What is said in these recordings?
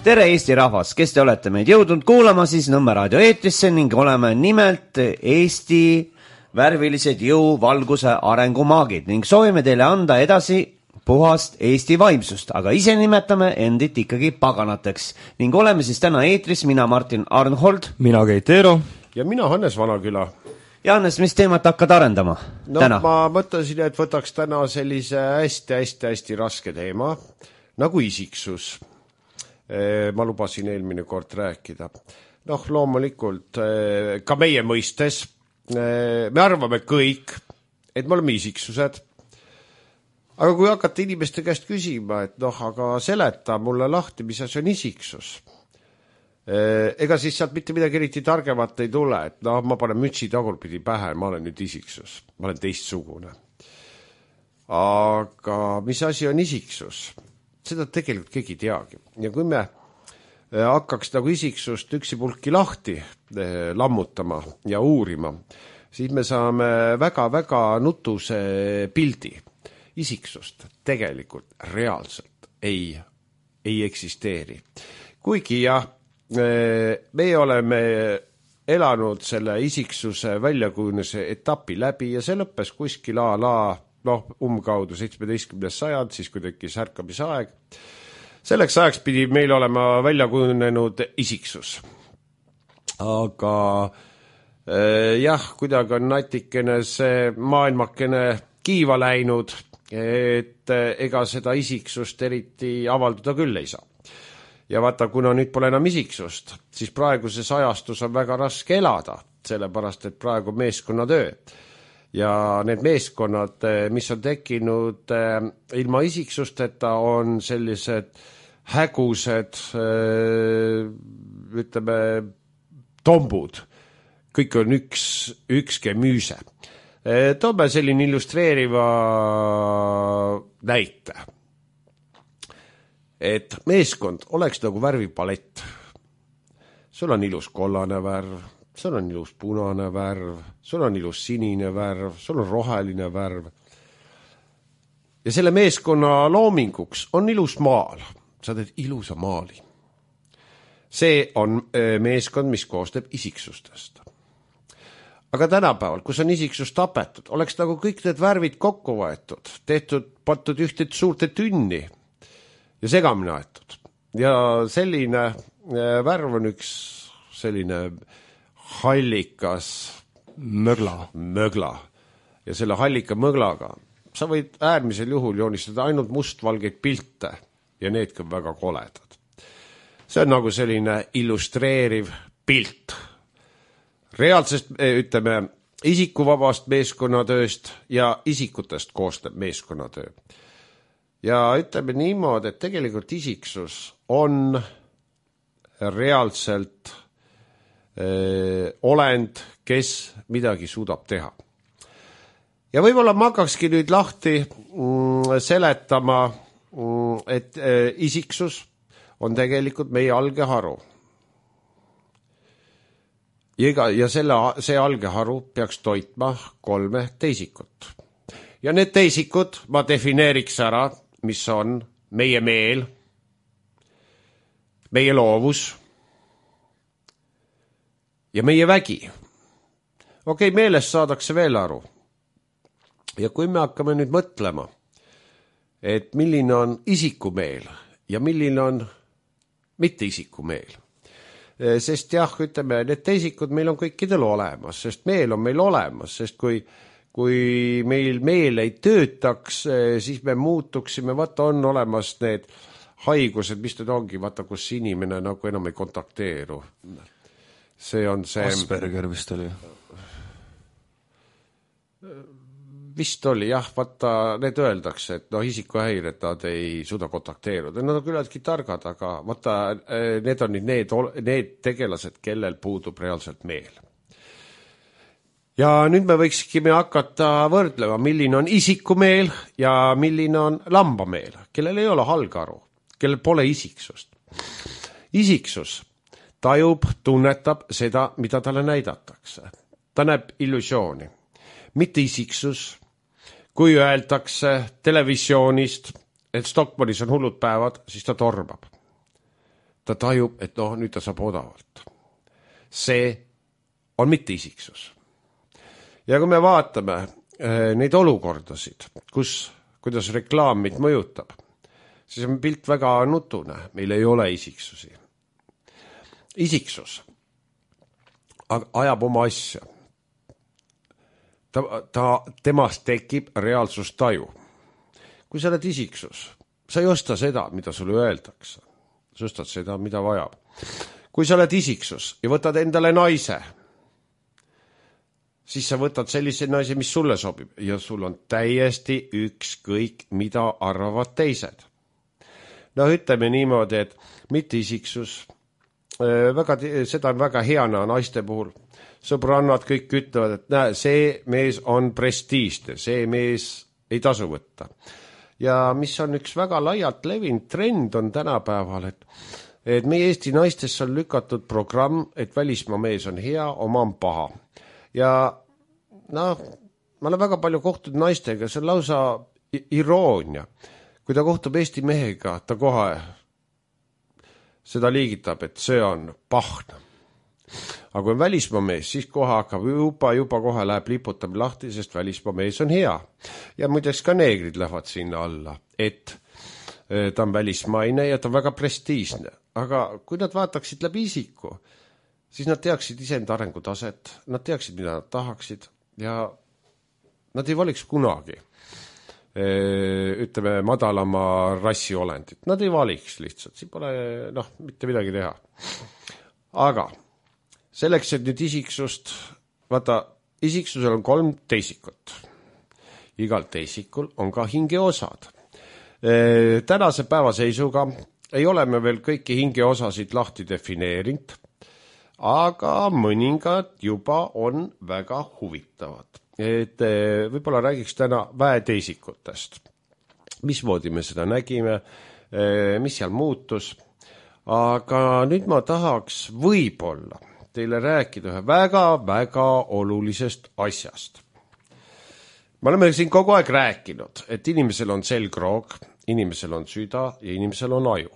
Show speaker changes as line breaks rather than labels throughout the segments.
Tere Eesti rahvas, kes te olete meid jõudnud kuulama siis Nõmme raadio eetrisse ning oleme nimelt Eesti värvilised jõuvalguse arengumaagid ning soovime teile anda edasi puhast Eesti vaimsust, aga ise nimetame endit ikkagi paganateks ning oleme siis täna eetris, mina Martin Arnhold,
mina Keit Eero
ja mina Hannes Vanaküla.
Ja Hannes, mis teemat hakkad arendama täna?
Ma mõtlesin, et võtaks täna sellise hästi raske teema nagu isiksus. Ma lubasin eelmine kord rääkida. Loomulikult ka meie mõistes me arvame kõik, et me oleme isiksused. Aga kui hakata inimeste käest küsima, et aga seleta mulle lahti, mis asi on isiksus. Ega siis sealt mitte midagi eriti targemat ei tule, et ma panen mütsi tagurpidi pähe, ma olen nüüd isiksus, ma olen teistsugune. Aga mis asi on isiksus? Seda tegelikult keegi teagi. Ja kui me hakkaks nagu isiksust üksipulki lahti lammutama ja uurima, siis me saame väga-väga nutuse pildi. Isiksust tegelikult reaalselt ei eksisteeri. Kuigi jah, me oleme elanud selle isiksuse väljakujunemise etapi läbi ja see lõppes kuskil umbkaudu 17. sajand, siis kui tekkis ärkamisaeg. Selleks ajaks pidi meil olema välja kujunenud isiksus. Aga jah, kuidagi on natikene see maailmakene kiiva läinud, et ega seda isiksust eriti avalduda küll ei saa. Ja vaata, kuna nüüd pole enam isiksust, siis praeguses ajastus on väga raske elada, sellepärast, et praegu meeskonnatöö. Ja need meeskonnad, mis on tekkinud ilma isiksusteta, on sellised hägused, ütleme, tombud. Kõik on üks kemüüse. Toome selline illustreeriva näite. Et meeskond oleks nagu värvipalett. Sul on ilus kollane värv, sul on ilus punane värv, sul on ilus sinine värv, sul on roheline värv. Ja selle meeskonna loominguks on ilus maal. Sa teed ilusa maali. See on meeskond, mis koostab isiksustest. Aga tänapäeval, kus on isiksus tapetud, oleks nagu kõik need värvid kokku võetud, patud ühte suurte tünni ja segamini aetud. Ja selline värv on üks selline hallikas mögla. Ja selle hallika möglaga sa võid äärmisel juhul joonistada ainult mustvalgeid pilte ja need ka väga koledad. See on nagu selline illustreeriv pilt. Reaalsest, ütleme, isikuvabast meeskonnatööst ja isikutest koostab meeskonnatöö. Ja ütleme niimoodi, et tegelikult isiksus on reaalselt olend, kes midagi suudab teha. Ja võib-olla ma hakkakski nüüd lahti seletama, et isiksus on tegelikult meie algeharu. Ja see algeharu peaks toitma 3 teisikut. Ja need teisikud ma defineeriks ära, mis on meie meel, meie loovus ja meie vägi. Okei, meelest saadakse veel aru. Ja kui me hakkame nüüd mõtlema, et milline on isikumeel ja milline on mitte isikumeel. Sest jah, ütleme, need teisikud meil on kõikidel olemas, sest meel on meil olemas, sest kui meil meel ei töötaks, siis me muutuksime, vaata on olemas need haigused, mis need ongi, vaata kus inimene nagu enam ei kontakteeru. See on see...
Asperger vist oli.
Vist oli, jah, vaata, need öeldakse, et isikuhäired nad ei suuda kontakteeruda. Nad on küllaltki targad, aga vaata, need on need tegelased, kellel puudub reaalselt meel. Ja nüüd me võikskime hakata võrdlema, milline on isikumeel ja milline on lambameel, kellel ei ole algaru, kellel pole isiksust. Isiksus tajub, tunnetab seda, mida talle näidatakse. Ta näeb illusiooni. Mitte isiksus. Kui öeldakse televisioonist, et Stockmannis on hullud päevad, siis ta tormab. ta tajub, et nüüd ta saab odavalt. See on mitte isiksus. Ja kui me vaatame neid olukordasid, kuidas reklaam meid mõjutab, siis on pilt väga nutune, meil ei ole isiksusi. Isiksus ajab oma asja. Temast tekib reaalsustaju. Kui sa oled isiksus, sa ei osta seda, mida sulle öeldakse. Sa ostad seda, mida vajab. Kui sa oled isiksus ja võtad endale naise, siis sa võtad sellise naise, mis sulle sobib ja sul on täiesti ükskõik, mida arvavad teised. Ütleme niimoodi, et mitte isiksus, seda on väga hea naiste puhul. Sõbrannad kõik ütlevad, et see mees on prestiižne, see mees ei tasu võtta. Ja mis on üks väga laialt levinud trend on tänapäeval, et meie Eesti naistes on lükatud programm, et välismaa mees on hea, oma on paha. Ja ma olen väga palju kohtunud naistega, see on lausa iroonia. Kui ta kohtub Eesti mehega, ta kohe seda liigitab, et see on pahna. Aga kui on välismaa mees, siis kohe hakkab juba kohe läheb liputab lahti, sest välismaa mees on hea. Ja muideks ka neegrid lähevad sinna alla, et ta on välismaine ja ta on väga prestiižne. Aga kui nad vaataksid läbi isiku, siis nad teaksid iseenda arengutaset, nad teaksid, mida nad tahaksid ja nad ei valiks kunagi ütleme madalama rassi olendit. Nad ei valiks lihtsalt, siin pole mitte midagi teha. Aga selleks, et nüüd isiksust, vaata, isiksusel on 3 teisikut. Igal teisikul on ka hingeosad. Tänase päeva seisuga ei ole me veel kõiki hingeosasid lahti defineerinud, aga mõningad juba on väga huvitavad. Et võib-olla räägiks täna väeteisikutest. Mismoodi me seda nägime, mis seal muutus. Aga nüüd ma tahaks võib-olla teile rääkida ühe väga-väga olulisest asjast. Me oleme siin kogu aeg rääkinud, et inimesel on selgroog, inimesel on süda ja inimesel on aju.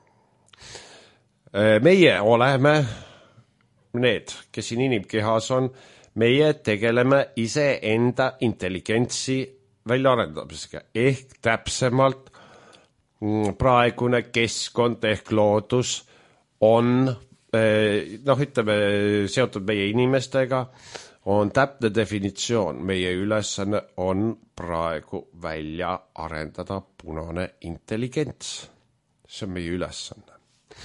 Meie oleme need, kes siin inimkehas on, meie tegeleme iseenda intelligentsi väljaarendamisega ehk täpsemalt praegune keskkond ehk loodus on ütleme, seotud meie inimestega, on täpne definitsioon. Meie ülesanne on praegu välja arendada punane intelligents. See on meie ülesanne.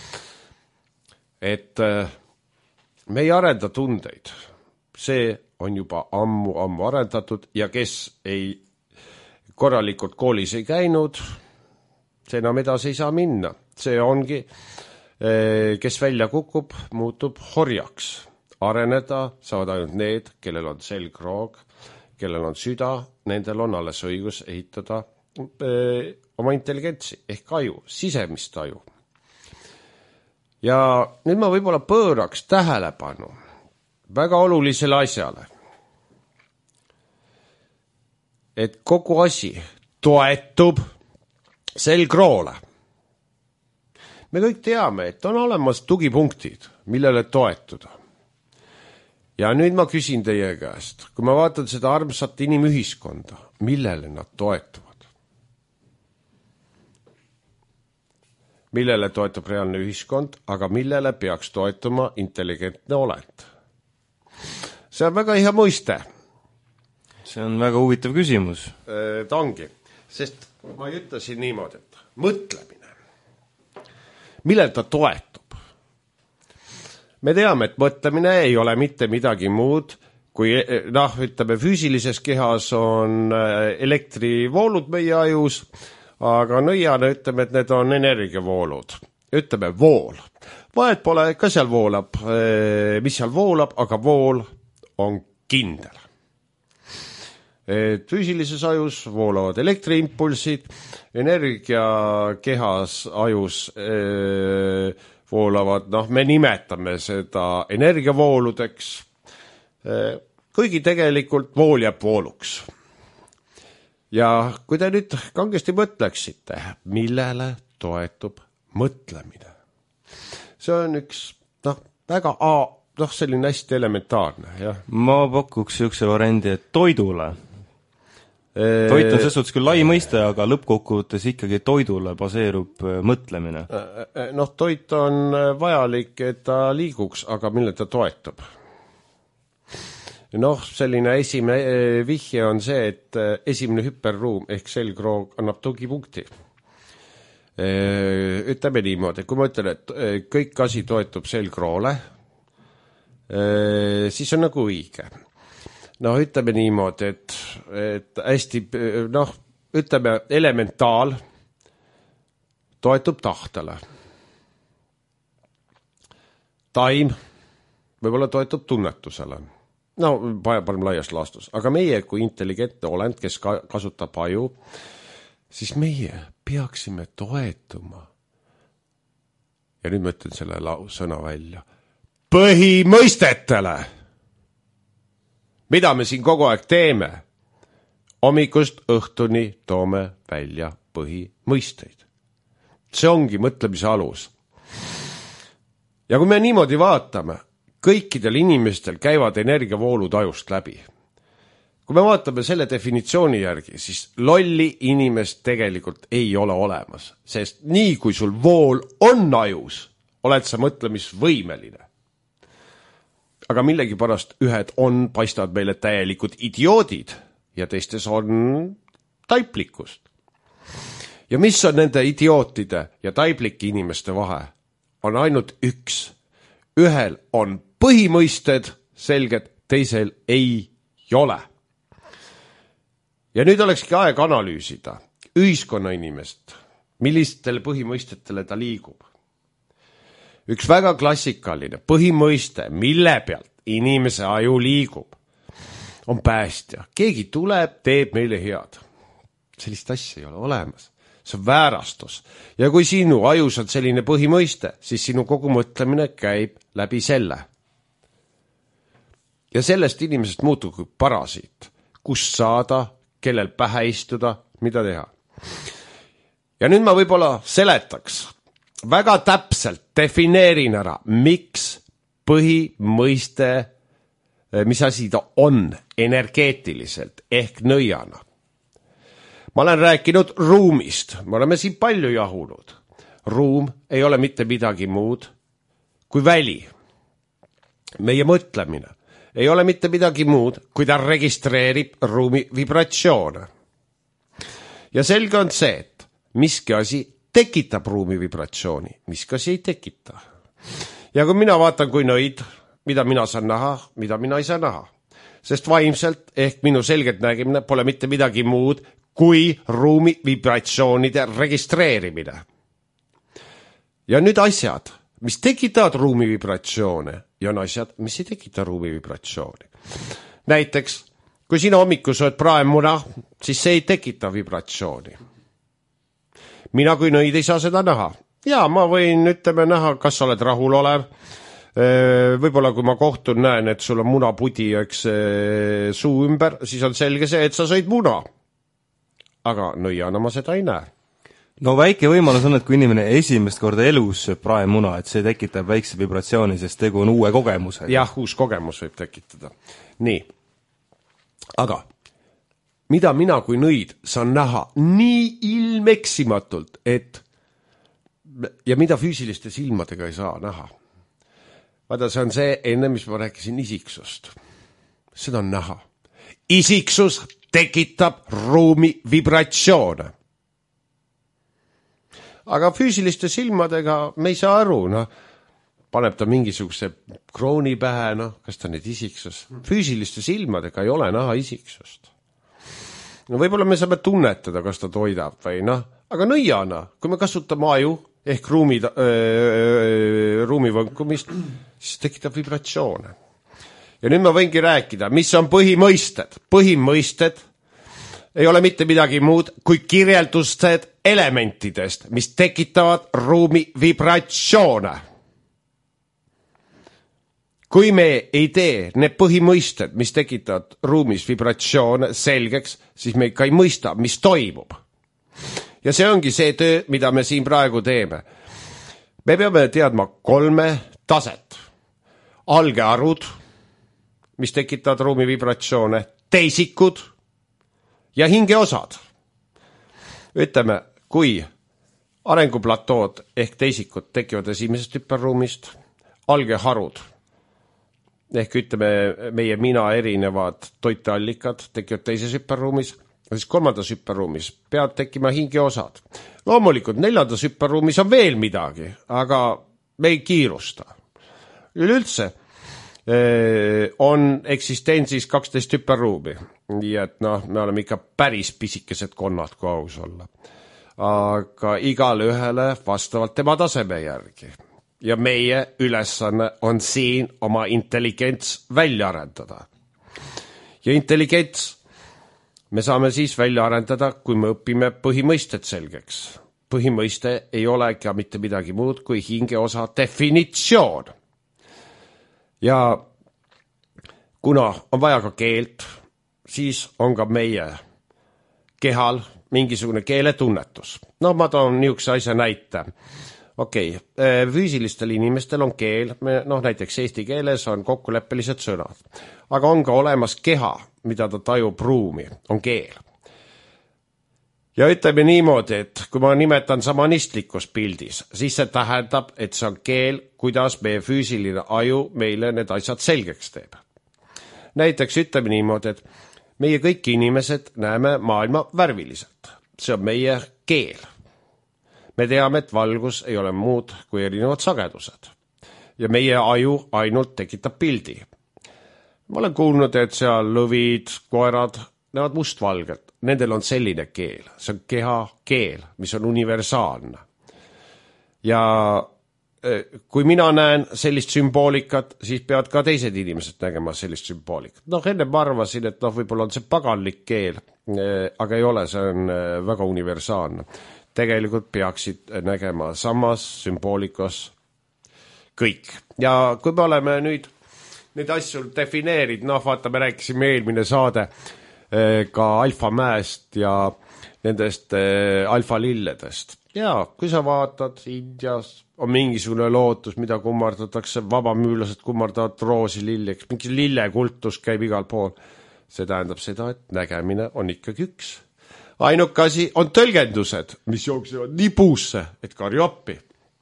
Et me ei arenda tundeid. See on juba ammu arendatud ja kes ei korralikult koolis ei käinud, see enam edasi ei saa minna. See ongi kes välja kukub, muutub horjaks. Areneda saavad ainult need, kellel on selgroog, kellel on süda, nendel on alles õigus ehitada oma intelligentsi ehk aju, sisemist aju. Ja nüüd ma võib-olla pööraks tähelepanu väga olulisele asjale. Et kogu asi toetub selgroole. Me kõik teame, et on olemas tugipunktid, millele toetuda. Ja nüüd ma küsin teie käest, kui ma vaatan seda armsat inimühiskonda, millele nad toetuvad? Millele toetub reaalne ühiskond, aga millele peaks toetuma intelligentne olend? See on väga hea mõiste.
See on väga huvitav küsimus.
Ta ongi, sest ma ütlesin niimoodi, et mõtlemine. Millel ta toetub? Me teame, et mõtlemine ei ole mitte midagi muud, kui ütleme, füüsilises kehas on elektrivoolud meie ajus, aga nõiane ütleme, et need on energiavoolud. Ütleme, vool. Vahet pole, ka seal voolab, mis seal voolab, aga vool on kindel. Füüsilises ajus voolavad elektriimpulsid, energiakehas ajus voolavad, me nimetame seda energiavooludeks, kuigi tegelikult vool jääb vooluks. Ja kui te nüüd kangesti mõtleksite, millele toetub mõtlemine, see on üks, väga selline hästi elementaarne, jah.
Ma pakuks niisuguse variandi, et toidule. Toit on selles suhtes küll lai mõiste, aga lõppkokkuvõttes ikkagi toidule baseerub mõtlemine.
Toit on vajalik, et ta liiguks, aga mille ta toetub? Selline esimene vihje on see, et esimene hüperruum ehk selgroog annab tugipunkti. Ütleme niimoodi, kui ma ütlen, et kõik asi toetub selgroole, siis on nagu õige. Ütleme niimoodi, et hästi, ütleme elementaal toetub tahtele. Taim võib-olla toetub tunnetusele. Parem laias laastus. Aga meie kui intelligentne olend, kes kasutab aju, siis meie peaksime toetuma. Ja nüüd ma ütlen selle sõna välja. Põhimõistetele! Mida me siin kogu aeg teeme? Hommikust õhtuni toome välja põhimõisteid. See ongi mõtlemise alus. Ja kui me niimoodi vaatame, kõikidel inimestel käivad energiavoolud ajust läbi. Kui me vaatame selle definitsiooni järgi, siis lolli inimest tegelikult ei ole olemas, sest nii kui sul vool on ajus, oled sa mõtlemisvõimeline. Aga millegipärast ühed paistavad meile täielikud idioodid ja teistes on taiplikust. Ja mis on nende idiootide ja taiplike inimeste vahe? On ainult üks. Ühel on põhimõisted selged, teisel ei ole. Ja nüüd olekski aeg analüüsida ühiskonna inimest, millistele põhimõistetele ta liigub. Üks väga klassikaline põhimõiste, mille pealt inimese aju liigub, on päästja. Keegi tuleb, teeb meile head. Sellist asja ei ole olemas. See on väärastus. Ja kui sinu ajus on selline põhimõiste, siis sinu kogu mõtlemine käib läbi selle. Ja sellest inimesest muutub kui parasiit. Kust saada, kellel pähe istuda, mida teha. Ja nüüd ma võib-olla seletaks. Väga täpselt defineerin ära, miks põhimõiste, mis asi ta on energeetiliselt ehk nõiana. Ma olen rääkinud ruumist, me oleme siin palju jahunud. Ruum ei ole mitte midagi muud kui väli. Meie mõtlemine ei ole mitte midagi muud, kui ta registreerib ruumi vibratsioone. Ja selge on see, et miski asi tekitab ruumi vibratsiooni, miski asi ei tekita. Ja kui mina vaatan kui nõid, mida mina saan näha, mida mina ei saa näha. Sest vaimselt ehk minu selgelt nägimine pole mitte midagi muud kui ruumi vibratsioonide registreerimine. Ja nüüd asjad, mis tekitavad ruumi vibratsioone, ja on asjad, mis ei tekita ruumi vibratsiooni. Näiteks, kui sina hommikul sööd praemuna, siis see ei tekita vibratsiooni. Mina kui nõid ei saa seda näha. Ja ma võin näha, kas sa oled rahul olev. Võib-olla kui ma kohtun näen, et sul on munapudi suu ümber, siis on selge see, et sa sõid muna. Aga nõiana ma seda ei näe.
No väike võimalus on, et kui inimene esimest korda elus sööb praemuna, et see tekitab väikse vibratsiooni, sest tegu on uue kogemusega.
Jah, uus kogemus võib tekitada. Nii. Aga mida mina kui nõid saan näha nii ilmeksimatult, et ja mida füüsiliste silmadega ei saa näha. Vaata, see on see enne, mis ma rääkisin isiksust. Seda on näha. Isiksus tekitab ruumi vibratsioone. Aga füüsiliste silmadega me ei saa aru, paneb ta mingisuguse krooni pähe, kas ta nüüd isiksus. Füüsiliste silmadega ei ole näha isiksust. Võib-olla me saame tunnetada, kas ta toidab või aga nõiana, kui me kasutame aju ehk ruumi võnkumist, siis tekitab vibratsioone. Ja nüüd ma võingi rääkida, mis on põhimõisted. Põhimõisted ei ole mitte midagi muud kui kirjeldused elementidest, mis tekitavad ruumi vibratsioone. Kui me ei tee need põhimõisted, mis tekitavad ruumis vibratsioone selgeks, siis me ikka ei mõista, mis toimub. Ja see ongi see töö, mida me siin praegu teeme. me peame teadma 3 taset. Algearvud, mis tekitavad ruumi vibratsioone, teisikud ja hingeosad. Ütleme, kui arenguplatood ehk teisikud tekivad esimesest hüperruumist, algeharud ehk ütleme, meie mina erinevad toiteallikad tekivad teises hüperruumis, siis 3. hüperruumis peavad tekkima hingeosad. Loomulikult 4. hüperruumis on veel midagi, aga me ei kiirusta. Üleüldse on eksistentsis 12 hüperruumi, nii et me oleme ikka päris pisikesed konnad, kui aus olla. Aga igale ühele vastavalt tema taseme järgi. Ja meie ülesanne on siin oma intelligents välja arendada. Ja intelligents me saame siis välja arendada, kui me õpime põhimõisted selgeks. Põhimõiste ei ole ka mitte midagi muud kui hingeosa definitsioon. Ja kuna on vaja ka keelt, siis on ka meie kehal mingisugune keeletunnetus. Ma toon niisuguse asja näite. Okei, füüsilistel inimestel on keel, näiteks eesti keeles on kokkuleppelised sõnad, aga on ka olemas keha, mida ta tajub ruumi, on keel. Ja ütleme niimoodi, et kui ma nimetan samanistlikus pildis, siis see tähendab, et see on keel, kuidas meie füüsiline aju meile need asjad selgeks teeb. Näiteks ütleme niimoodi, et meie kõik inimesed näeme maailma värviliselt. See on meie keel. Me teame, et valgus ei ole muud kui erinevad sagedused. Ja meie aju ainult tekitab pildi. Ma olen kuulnud, et seal lõvid, koerad näevad mustvalgelt. Nendel on selline keel. See on keha keel, mis on universaalne. Ja kui mina näen sellist sümboolikat, siis peavad ka teised inimesed nägema sellist sümboolikat. Enne ma arvasin, et võib-olla on see paganlik keel, aga ei ole, see on väga universaalne. Tegelikult peaksid nägema samas sümboolikas kõik. Ja kui me oleme nüüd neid asju defineerid, vaata, me rääkisime eelmine saade ka alfamäest ja nendest alfalilledest. Ja kui sa vaatad, Indias on mingisugune lootus, mida kummardatakse, vabamüülased kummardavad roosi lilleks, mingi lillekultus käib igal pool. See tähendab seda, et nägemine on ikkagi üks. Ainuke asi on tõlgendused, mis jooksevad nii puusse, et karju appi.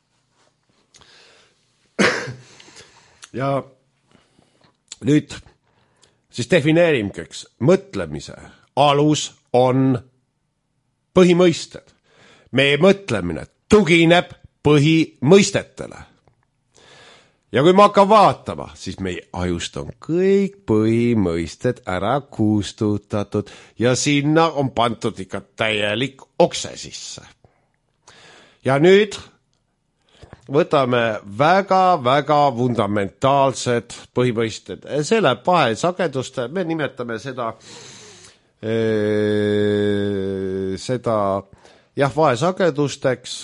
Ja nüüd siis defineerimkeks mõtlemise alus on põhimõisted. Meie mõtlemine tugineb põhimõistetele. Ja kui ma hakkan vaatama, siis meie ajust on kõik põhimõisted ära kustutatud ja sinna on pandud ikka täielik okse sisse. Ja nüüd võtame väga-väga fundamentaalsed põhimõisted. See läheb vahesageduste, me nimetame seda vahesagedusteks,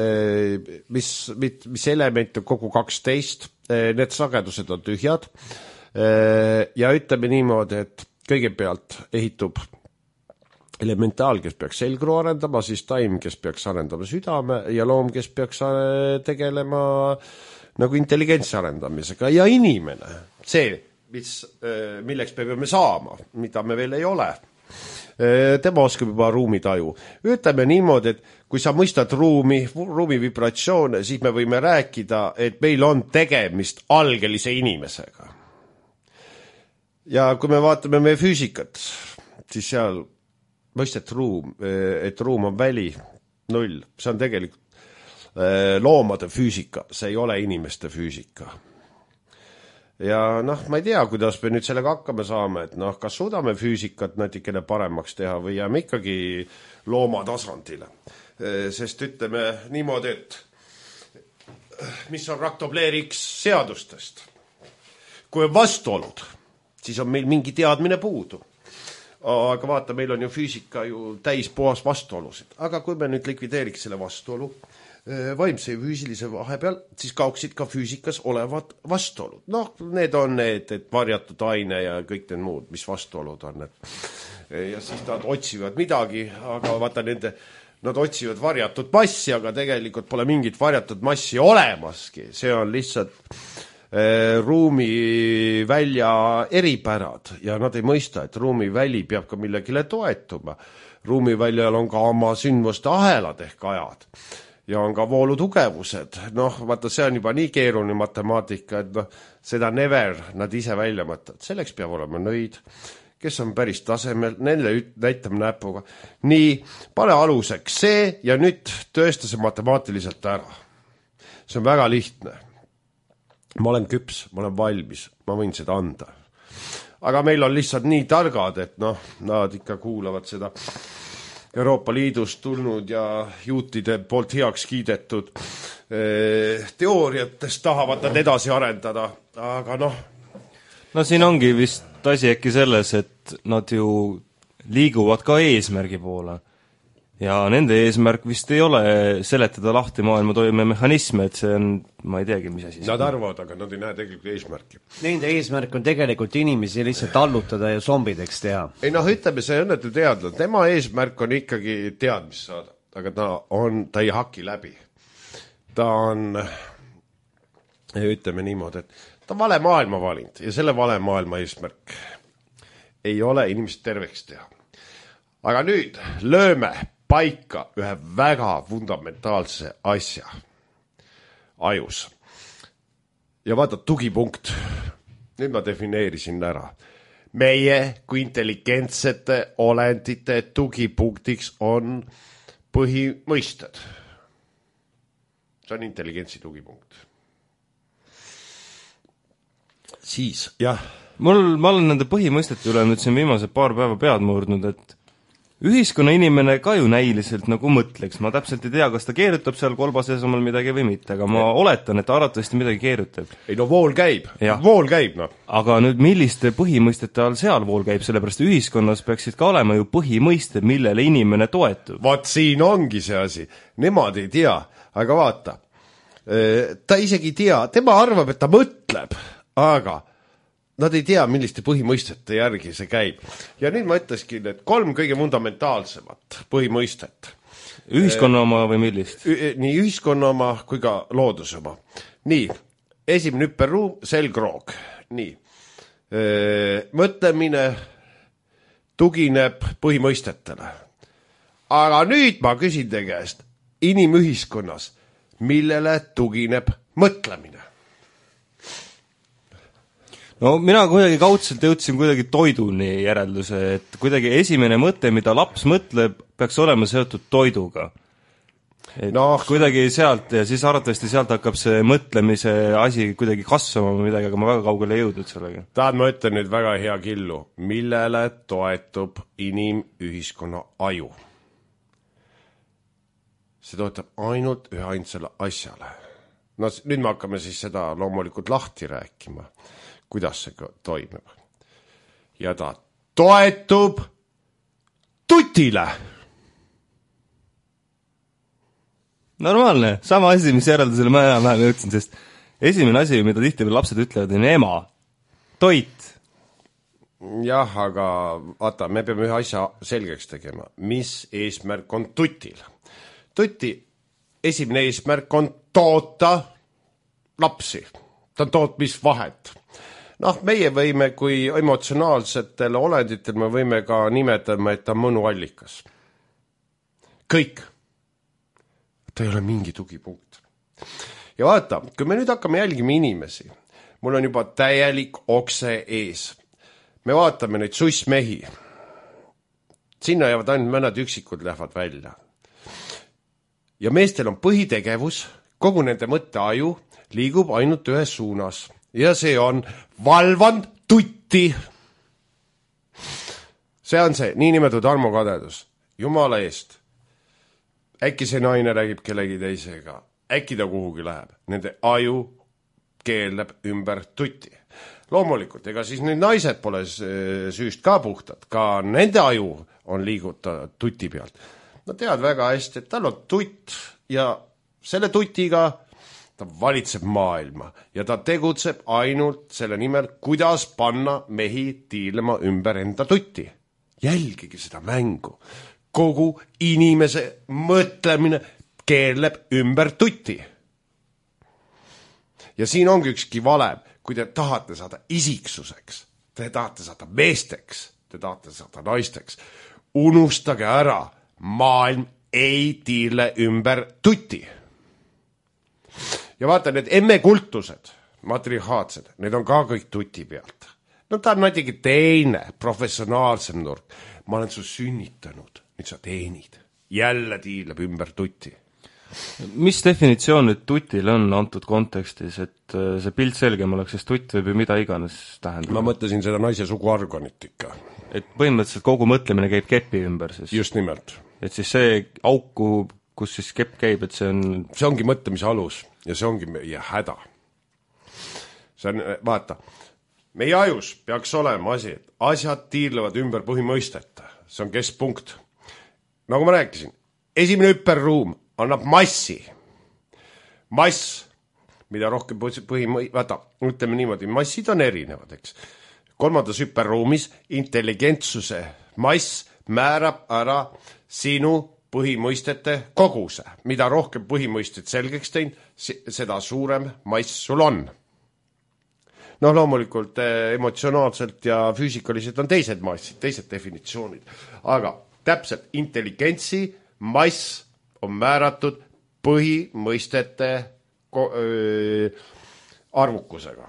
mis element on kogu 12, need sagedused on tühjad ja ütleme niimoodi, et kõigepealt ehitub elementaal, kes peaks selgru arendama, siis taim, kes peaks arendama südame ja loom, kes peaks tegelema nagu intelligentsi arendamisega ja inimene, see, milleks me peame saama, mida me veel ei ole. Tema oskab juba ruumitaju. Ütleme niimoodi, et kui sa mõistad ruumi vibratsioone, siis me võime rääkida, et meil on tegemist algelise inimesega. Ja kui me vaatame meie füüsikat, siis seal mõistet ruum, et ruum on väli, 0. See on tegelikult loomade füüsika, see ei ole inimeste füüsika. Ja ma ei tea, kuidas me nüüd sellega hakkame saame, et kas suudame füüsikat natikene paremaks teha või jääme ikkagi looma tasandile. Sest ütleme niimoodi, et mis on raktobleeriks seadustest. Kui on vastuolud, siis on meil mingi teadmine puudu. Aga vaata, meil on ju füüsika ju täis puhas vastuolusid. Aga kui me nüüd likvideeriks selle vastuolu, vaimse ja füüsilise vahepeal, siis kaoksid ka füüsikas olevad vastuolud. Need on need, et varjatud aine ja kõik need muud, mis vastuolud on. Ja siis nad otsivad midagi, aga vaata nende nad otsivad varjatud massi, aga tegelikult pole mingit varjatud massi olemaski, see on lihtsalt ruumivälja eripärad ja nad ei mõista, et ruumiväli peab ka millegile toetuma. Ruumiväljal on ka oma sündmuste ahelad ehk ajad ja on ka voolutugevused. Vaata, see on juba nii keeruline matemaatika, et seda never nad ise välja mõtavad. Selleks peab olema nõid, kes on päris tasemel, neile näitame näpuga. Nii, pane aluseks see ja nüüd tõesta see matemaatiliselt ära. See on väga lihtne. Ma olen küps, ma olen valmis, ma võin seda anda. Aga meil on lihtsalt nii targad, et nad ikka kuulavad seda Euroopa Liidust tulnud ja juutide poolt heaks kiidetud teooriatest tahavad nad edasi arendada, aga
No siin ongi vist asi äkki selles, et nad ju liiguvad ka eesmärgi poole. Ja nende eesmärk vist ei ole seletada lahti maailma toimemehhanisme, et see on, ma ei teagi, mis asi.
Nad arvavad, aga nad ei näe tegelikult eesmärki.
Nende eesmärk on tegelikult inimesi lihtsalt allutada ja zombideks teha.
Ei ütleme, see õnnetu teadlane, tema eesmärk on ikkagi teadmist saada, aga ta ei haki läbi. Ta on, ütleme niimoodi, et ta on vale maailma valinud ja selle vale maailma eesmärk ei ole inimest terveks teha. Aga nüüd lööme paika ühe väga fundamentaalse asja ajus. Ja vaata, tugipunkt. Nüüd ma defineerisin ära. Meie kui intelligentsete olendite tugipunktiks on põhimõisted. See on intelligentsi tugipunkt. Siis, jah.
Ma olen nende põhimõistete üle nüüd siin viimase paar päeva pead murdnud, et ühiskonna inimene ka ju näiliselt nagu mõtleks. Ma täpselt ei tea, kas ta keerutab seal kolbases omal midagi või mitte, aga ma oletan, et arvatavasti midagi keerutab.
Ei vool käib. Vool käib,
Aga nüüd milliste põhimõistete all seal vool käib, sellepärast ühiskonnas peaksid ka olema ju põhimõisted, millele inimene toetub.
Vaat siin ongi see asi. Nemad ei tea, aga vaata. Ta isegi tea, tema arvab, et ta mõtleb, aga nad ei tea, milliste põhimõistete järgi see käib. Ja nüüd ma ütleski, et 3 kõige fundamentaalsemat põhimõistet.
Ühiskonna oma või millist?
Nii ühiskonna oma kui ka looduse oma. Nii, esimene hüpperruum, selgroog. Nii, mõtlemine tugineb põhimõistetele. Aga nüüd ma küsin te käest, inimühiskonnas, millele tugineb mõtlemine?
No mina kuidagi kaudselt jõudsin kuidagi toiduni järelduse, et kuidagi esimene mõte, mida laps mõtleb, peaks olema seotud toiduga. Kuidagi sealt ja siis arvatavasti sealt hakkab see mõtlemise asi kuidagi kasvama midagi, aga ma väga kaugele ei jõudnud sellega.
Tahad ma ütlen nüüd väga hea killu, millele toetub inimühiskonna aju? See toetab ainult ühe ainsale asjale. Nüüd me hakkame siis seda loomulikult lahti rääkima. Kuidas see toimub. Ja ta toetub tutile.
Normaalne, sama asi, mis järeldusele ma enam jõudsin, sest esimene asi, mida tihti lapsed ütlevad, on ema, toit.
Jah, aga vaata, me peame ühe asja selgeks tegema. Mis eesmärk on tutil? Tuti esimene eesmärk on toota lapsi. Ta on tootmisvahet. Meie võime kui emotsionaalsetel olenditel, me võime ka nimetama, et ta on mõnuallikas. Kõik. Ta ei ole mingi tugipunkt. Ja vaata, kui me nüüd hakkame jälgima inimesi, mul on juba täielik okse ees. Me vaatame neid sussmehi. Sinna jäävad ainult mõned üksikud lähevad välja. Ja meestel on põhitegevus, kogu nende mõtteaju liigub ainult ühes suunas. Ja see on valvand tutti. See on see niinimetatud armukadedus. Jumala eest. Äkki see naine räägib kellegi teisega. Äkki ta kuhugi läheb. Nende aju keeleb ümber tutti. Loomulikult, ega siis need naised pole süüst ka puhtad. Ka nende aju on liiguta tutti pealt. Nad teavad väga hästi, et tal on tutt ja selle tutiga ta valitseb maailma ja ta tegutseb ainult selle nimel, kuidas panna mehi tiilema ümber enda tutti. Jälgige seda mängu. kogu inimese mõtlemine keerleb ümber tuti. Ja siin ongi ükski valem, kui te tahate saada isiksuseks, te tahate saada meesteks, te tahate saada naisteks, unustage ära, maailm ei tiirle ümber tuti. Ja vaata, need emmekultused, matriarhaatsed, need on ka kõik tuti pealt. No ta on natuke teine, professionaalsem nurk. Ma olen su sünnitanud, nüüd sa teenid. Jälle tiirleb ümber tuti.
Mis definitsioon nüüd tutil on antud kontekstis, et see pilt selgem oleks, sest tutt võib ju mida iganes tähendada?
Ma mõtlesin seda naise suguargonit ikka.
Et põhimõtteliselt kogu mõtlemine käib kepi ümber siis?
Just nimelt.
Et siis see auku, kus siis kepp käib, et see on...
See ongi mõtlemise alus ja see ongi meie häda. See on, vaata, meie ajus peaks olema asi, et asjad tiirlevad ümber põhimõisteta. See on keskpunkt. Nagu ma rääkisin, esimene hüperruum annab massi. Mass, mida rohkem vaata, ütleme niimoodi, massid on erinevad, eks. Kolmandas hüperruumis intelligentsuse mass määrab ära sinu põhimõistete koguse. Mida rohkem põhimõistet selgeks tein, seda suurem mass sul on. No loomulikult emotsionaalselt ja füüsikaliselt on teised massid, teised definitsioonid. Aga täpselt intelligentsi mass on määratud põhimõistete arvukusega.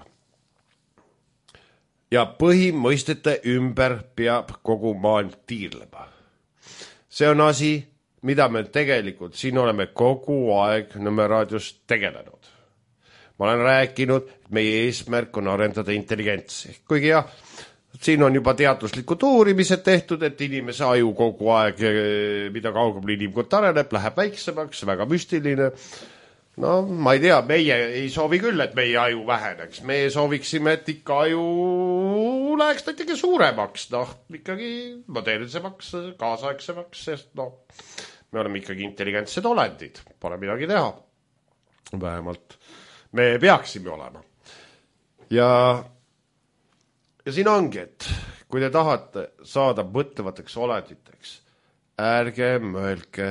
Ja põhimõistete ümber peab kogu maailm tiirlema. See on asi, mida me tegelikult siin oleme kogu aeg Nõmmeraadios tegelenud. Ma olen rääkinud, et meie eesmärk on arendada intelligentsi. Kuigi jah, siin on juba teaduslikud uurimised tehtud, et inimese aju kogu aeg, mida kaugemale inimkond areneb, läheb väiksemaks, väga müstiline. No, ma ei tea, meie ei soovi küll, et meie aju väheneks. Me sooviksime, et ikka aju läheks natuke suuremaks, ikkagi modernisemaks, kaasaegsemaks, sest me oleme ikkagi intelligentsed olendid, pole midagi teha. Vähemalt me peaksime olema. Ja siin ongi, et kui te tahate saada mõtlevateks olenditeks, ärge mõelge,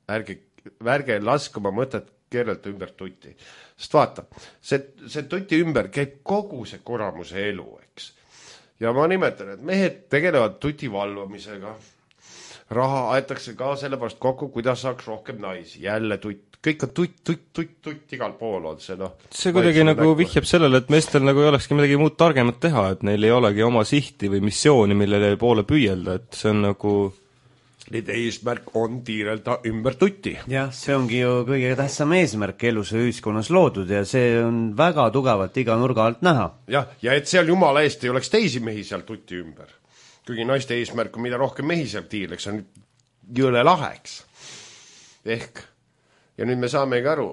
ärge laske oma mõtet keerelda ümber tuti. Sest vaata, see tuti ümber käib kogu see kuramuse elu, eks. Ja ma nimetan, et mehed tegelevad tuti valvamisega. Raha aetakse ka sellepärast kokku, kuidas saaks rohkem naisi. Jälle tutt. Kõik on tutt, igal pool on see.
See kuidagi nagu vihjab sellele, et meestel nagu ei olekski midagi muud targemat teha, et neil ei olegi oma sihti või missiooni, millele poole püüelda, et see on nagu...
Nende eesmärk on tiirelda ümber tutti.
Jah, see ongi ju kõige tähtsam eesmärk elus ja ühiskonnas loodud ja see on väga tugevalt iga nurga alt näha.
Ja et seal jumala eest ei oleks teisi mehi seal tutti ümber. Kuigi naiste eesmärk on mida rohkem mehi seal tiirleks, on jõle laheks. Ehk. Ja nüüd me saamegi aru,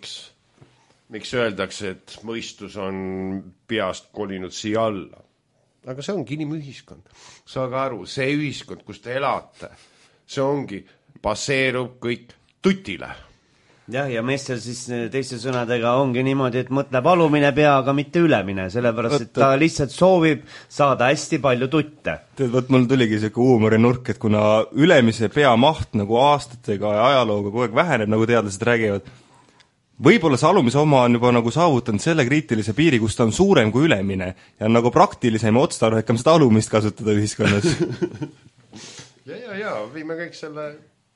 miks öeldakse, et mõistus on peast kolinud siia alla. Aga see ongi inimühiskond. Saage aru, see ühiskond, kus te elate, see ongi, baseerub kõik tutile.
Jah, ja meestel siis teiste sõnadega ongi niimoodi, et mõtleb alumine peaga, mitte ülemine, sellepärast, et ta lihtsalt soovib saada hästi palju tutte.
Võt, mul tuligi see huumorinurk, et kuna ülemise pea maht nagu aastatega ja ajalooga kogu aeg väheneb, nagu teadlased räägivad, võib-olla see alumise oma on juba nagu saavutanud selle kriitilise piiri, kus ta on suurem kui ülemine ja on nagu praktilisem ja otstarbekam seda alumist kasutada ühiskonnas.
ja, viime kõik selle...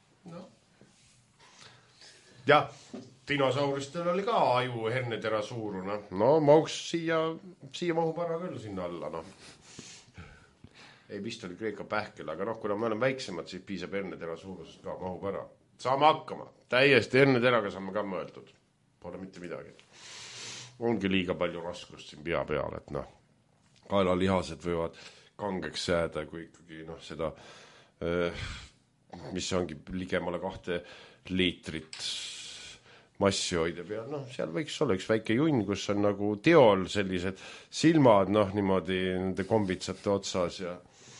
Ja, dinosauristel oli ka aju hernetera suuruna. No, mauks siia mahub ära küll sinna alla, Ei, vist oli Kreeka pähkel, aga kuna me oleme väiksemad, siis piisab hernetera suurusest ka mahub ära. Saame hakkama. Täiesti herneteraga saame ka mõeldud. Pole mitte midagi. Ongi liiga palju raskust siin pea peal, et kaelalihased võivad kangeks jääda, kui ikkagi seda, mis ongi ligemale 2 liitrit massi hoida peal, seal võiks olla üks väike junn, kus on nagu teol sellised silmad, niimoodi nende kombitsate otsas ja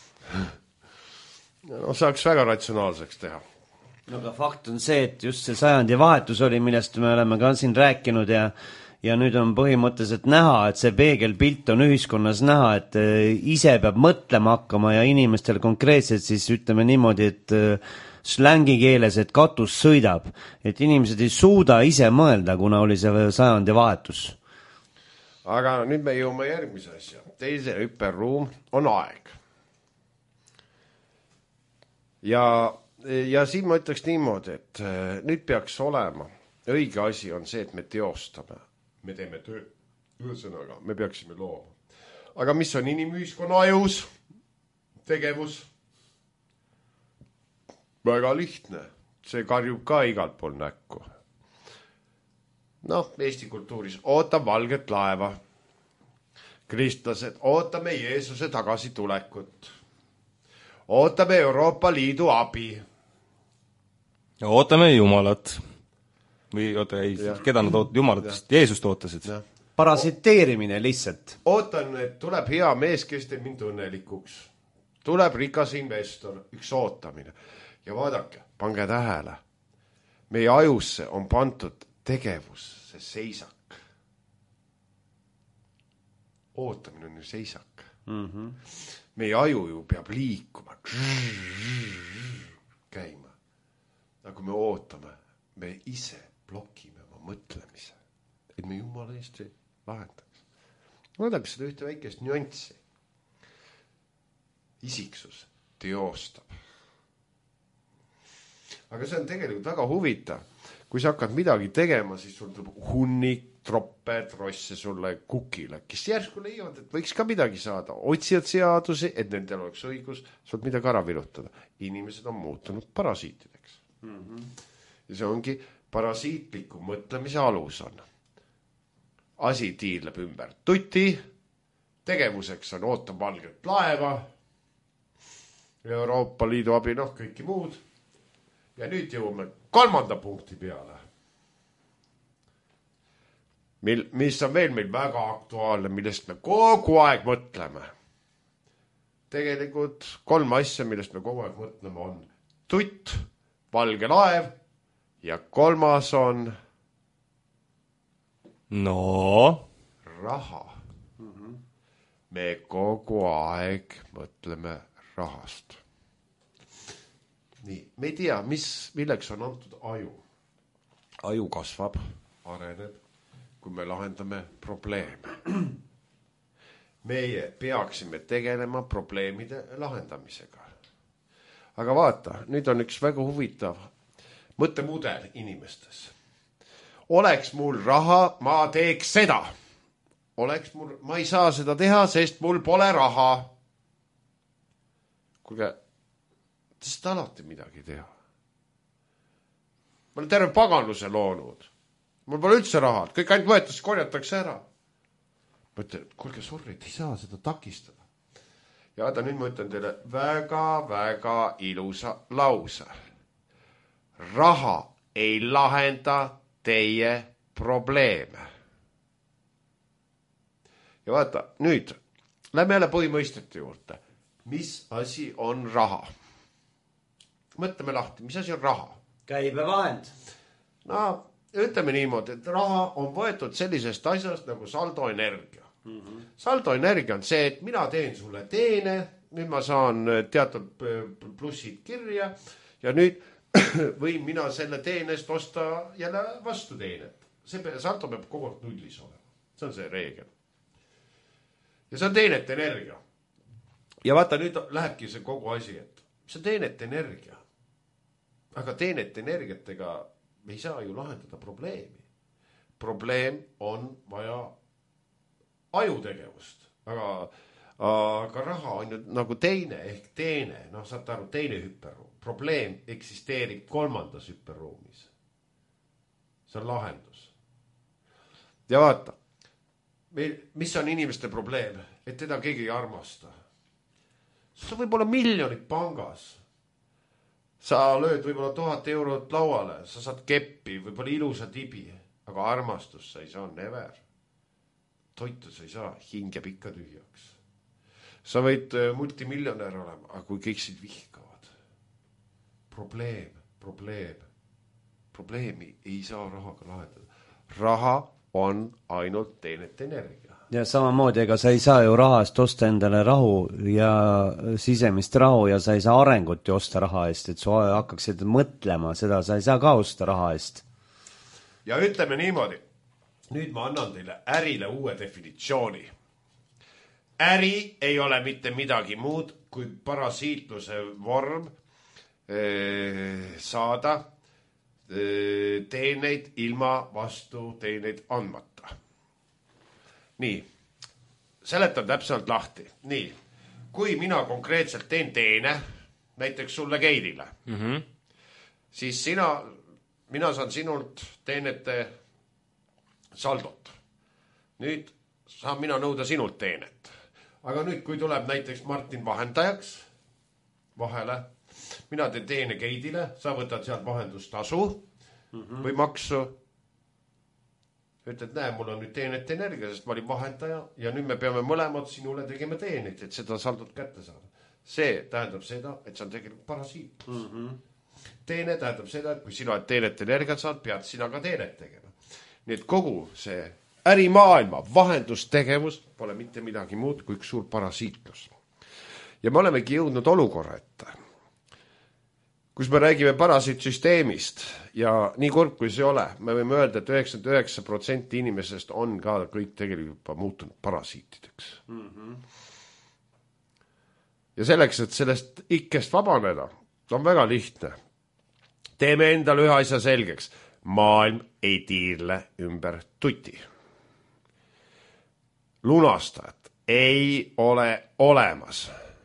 saaks väga ratsionaalseks teha.
No aga fakt on see, et just see sajandi vahetus oli, millest me oleme ka siin rääkinud ja nüüd on põhimõtteliselt näha, et see peegelpilt on ühiskonnas näha, et ise peab mõtlema hakkama ja inimestel konkreetselt siis ütleme niimoodi, et slängi keeles, et katus sõidab, et inimesed ei suuda ise mõelda, kuna oli see sajandi vahetus.
Aga nüüd me jõuame järgmise asja. Teise hüperruum on aeg. Ja siin ma ütleks niimoodi, et nüüd peaks olema, õige asi on see, et me teostame. Me teeme töö, ühesõnaga, me peaksime looma. Aga mis on inimühiskonna ajus? Tegevus? Väga lihtne. See karjub ka igalt pool näkku. Eesti kultuuris ootab valget laeva. Kristlased, ootame Jeesuse tagasitulekut. Ootame Euroopa Liidu abi.
Ja ootame Jumalat. Või keda nad Jumalat? Jeesust ootasid. Ja.
Parasiteerimine lihtsalt.
Ootan, et tuleb hea mees, kes teeb mind õnnelikuks. Tuleb rikas investor, üks ootamine. Ja vaadake, pange tähele. Meie ajusse on pandud tegevus, see seisak. Ootamine on ju seisak. Meie aju ju peab liikuma. Käima. Aga kui me ootame, me ise blokime oma mõtlemise. Et me Jumala eest lahendaks. Vaadake seda ühte väikest nüanssi. Isiksus teostab. Aga see on tegelikult väga huvitav. Kui sa hakkad midagi tegema, siis sul tuleb hunnik, troppe, trosse sulle kukile, kes järsku leiavad, et võiks ka midagi saada. Otsijad seadusi, et nendel oleks õigus sul midagi ära vilutada. Inimesed on muutunud parasiitideks. Ja see ongi parasiitliku mõtlemise alus on. Asi tiirleb ümber tuti, tegevuseks on ootab valget laeva, Euroopa Liidu abi, kõiki muud. Ja nüüd jõuame 3. punkti peale. Mis on veel meil väga aktuaalne, millest me kogu aeg mõtleme. Tegelikult 3 asja, millest me kogu aeg mõtleme on tutt, valge laev ja 3. on raha. Me kogu aeg mõtleme rahast. Nii, me ei tea, milleks on antud aju. Aju kasvab, areneb, kui me lahendame probleeme. Meie peaksime tegelema probleemide lahendamisega. Aga vaata, nüüd on üks väga huvitav mõttemudel inimestes. Oleks mul raha, ma teeks seda. Ma ei saa seda teha, sest mul pole raha. Kuulge, sest alati midagi teha. Ma olen terve paganluse loonud. Mul pole üldse raha. Kõik ainult võetus korjatakse ära. Ma ütlen, kuulge, sorry, ei saa seda takistada. Ja vaata, nüüd ma ütlen teile väga ilusa lause. Raha ei lahenda teie probleeme. Ja vaata, nüüd lähme jälle põhimõistete juurde. Mis asi on raha? Mõtleme lahti, mis asi on raha?
Käibevahend.
Ütleme niimoodi, et raha on võetud sellisest asjast nagu saldoenergia. Saldoenergia on see, et mina teen sulle teene, nüüd ma saan teatud plussid kirja ja nüüd võin mina selle teenest osta jälle vastu teenet. See saldo peab kogu aeg nullis olema. See on see reegel. Ja see on teenete energia. Ja vaata, nüüd lähebki see kogu asi, et see on teenete energia. Aga teenete energiatega me ei saa ju lahendada probleemi. Probleem on vaja ajutegevust. Aga raha on ju nagu teine ehk teine. Saate aru, teine hüperruum. Probleem eksisteerib 3. hüperruumis. See on lahendus. Ja vaata, mis on inimeste probleem? Et teda keegi ei armasta. Sul võib olla miljonid pangas. Sa lööd võib-olla 1000 eurot lauale, sa saad keppi, võib-olla ilusa tibi, aga armastus sa ei saa never. Toitu sa ei saa, hing jääb ikka tühjaks. Sa võid multimiljonär olema, aga kui kõik sind vihkavad. Probleemi ei saa rahaga lahendada. Raha on ainult teenete energia.
Ja samamoodi, ega sa ei saa ju raha eest osta endale rahu ja sisemist rahu ja sa ei saa arengut ju osta raha eest, et sa hakkaksid mõtlema seda, sa ei saa ka osta raha eest.
Ja ütleme niimoodi, nüüd ma annan teile ärile uue definitsiooni. Äri ei ole mitte midagi muud kui parasiitluse vorm saada teeneid ilma vastu teeneid andmata. Nii, seletan täpselt lahti. Nii, kui mina konkreetselt teen teene, näiteks sulle Keidile, siis mina saan sinult teenete saldot. Nüüd saan mina nõuda sinult teenet. Aga nüüd, kui tuleb näiteks Martin vahendajaks vahele, mina teen teene Keidile, sa võtad sealt vahendustasu või maksu. Ütled, näe, mul on nüüd teenet energia, sest ma olin vahendaja ja nüüd me peame mõlemad sinule tegema teenit, et seda saldot kätte saada. See tähendab seda, et see on tegelikult parasiit. Teene tähendab seda, et kui sina teenet energiat saad, pead sina ka teenet tegema. Nii et kogu see ärimaailma vahendustegevus pole mitte midagi muud kui üks suur parasiitlus. Ja me olemegi jõudnud olukorra ette, kus me räägime parasiitsüsteemist ja nii kurb kui see ole, me võime öelda, et 99% inimesest on ka kõik tegelikult muutunud parasiitideks. Ja selleks, et sellest ikkest vabaneda, on väga lihtne. Teeme endale ühe asja selgeks. Maailm ei tiirle ümber tuti. Lunastajat ei ole olemas.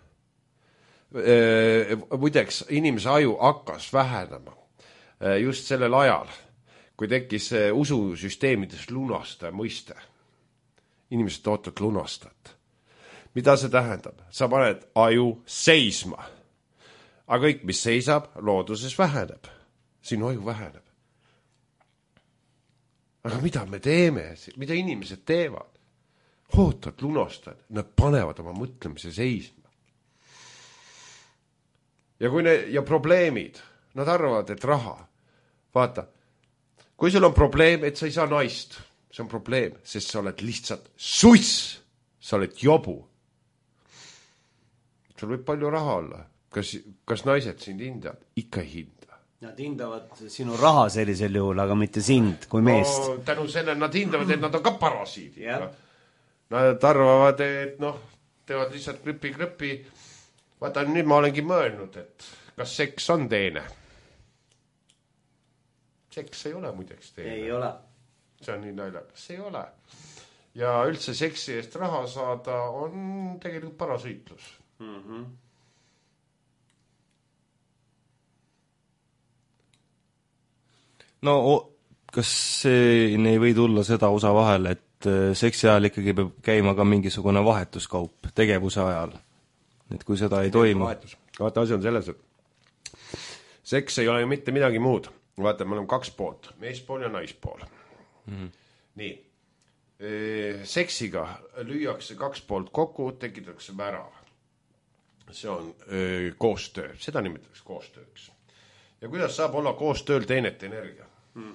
Muideks, inimese aju hakkas vähenema just sellel ajal, kui tekkis ususüsteemides lunastaja mõiste. Inimesed ootavad lunastajat. Mida see tähendab? Sa paned aju seisma. Aga kõik, mis seisab, looduses väheneb. Sinu aju väheneb. Aga mida me teeme? Mida inimesed teevad? Ootavad lunastajad. Nad panevad oma mõtlemise seisma. Ja probleemid, nad arvavad, et raha. Vaata, kui sul on probleem, et sa ei saa naist, see on probleem, sest sa oled lihtsalt suss, sa oled jobu. Sul võib palju raha olla. Kas naised sind hindavad? Ikka ei hinda.
Nad hindavad sinu raha sellisel juhul, aga mitte sind kui meest.
No, tänu selle nad hindavad, et nad on ka parasiidid. Yeah. Nad arvavad, et teevad lihtsalt krõpi. Vaata, nüüd ma olengi mõelnud, et kas seks on teene? Seks ei ole muideks teene.
Ei ole.
See on nii naljakas. Ei ole. Ja üldse seksi eest raha saada on tegelikult parasiitlus.
No, kas siin ei või tulla seda osa vahel, et seksi ajal ikkagi peab käima ka mingisugune vahetuskaup tegevuse ajal? Et kui seda ei toimu.
Vaata, asi on selles, et seks ei ole mitte midagi muud. Vaata, me oleme kaks poolt, meespool ja naispool. Nii. Seksiga lüüakse kaks poolt kokku, tekitakse värav. See on koostöö. Seda nimetatakse koostööks. Ja kuidas saab olla koostööl teenete energia?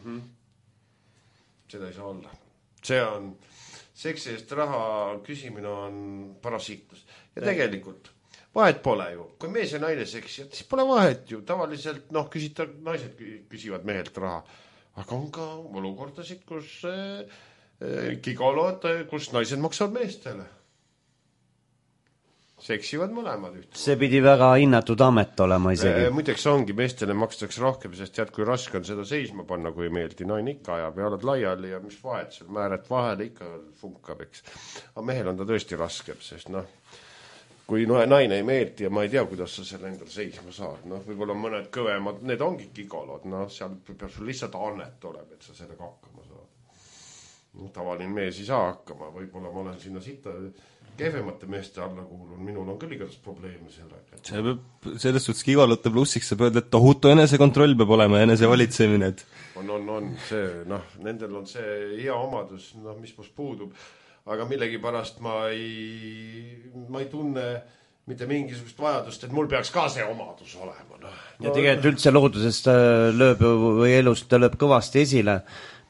Seda ei saa olla. See on seksi eest raha küsimine on parasiitlus. Ja tegelikult vahet pole ju. Kui mees ja naine seksivad, siis pole vahet ju. Tavaliselt, naised küsivad mehelt raha. Aga on ka olukordasid, kus gigolod, kus naised maksavad meestele. Seksivad mõlemad üht.
See pidi väga hinnatud amet olema isegi.
Muideks ongi, meestele makstakse rohkem, sest tead, kui raske on seda seisma panna, kui meeldi. Naine ikka ajab ja oled laiali ja mis vahet, seal määret vahele ikka funkab, eks. Aga mehel on ta tõesti raskem, sest kui naine ei meeldi ja ma ei tea, kuidas sa selle endal seisma saad. Võib-olla mõned kõvemad, need ongi gigolod. Seal peab sul lihtsalt annet olema, et sa sellega hakkama saad. Tavaline mees ei saa hakkama. Võib-olla ma olen sinna sita kehvemate meeste alla kuulun. Minul on küll igast probleeme sellega.
See peab selles suhtes gigolote plussiks saab öelda, et tohutu enesekontroll peab olema ja enesevalitsemine.
On. Nendel on see hea omadus, mis must puudub. Aga millegipärast ma ei tunne mitte mingisugust vajadust, et mul peaks ka see omadus olema.
Ja tegelikult üldse loodusest lööb või elust lööb kõvasti esile.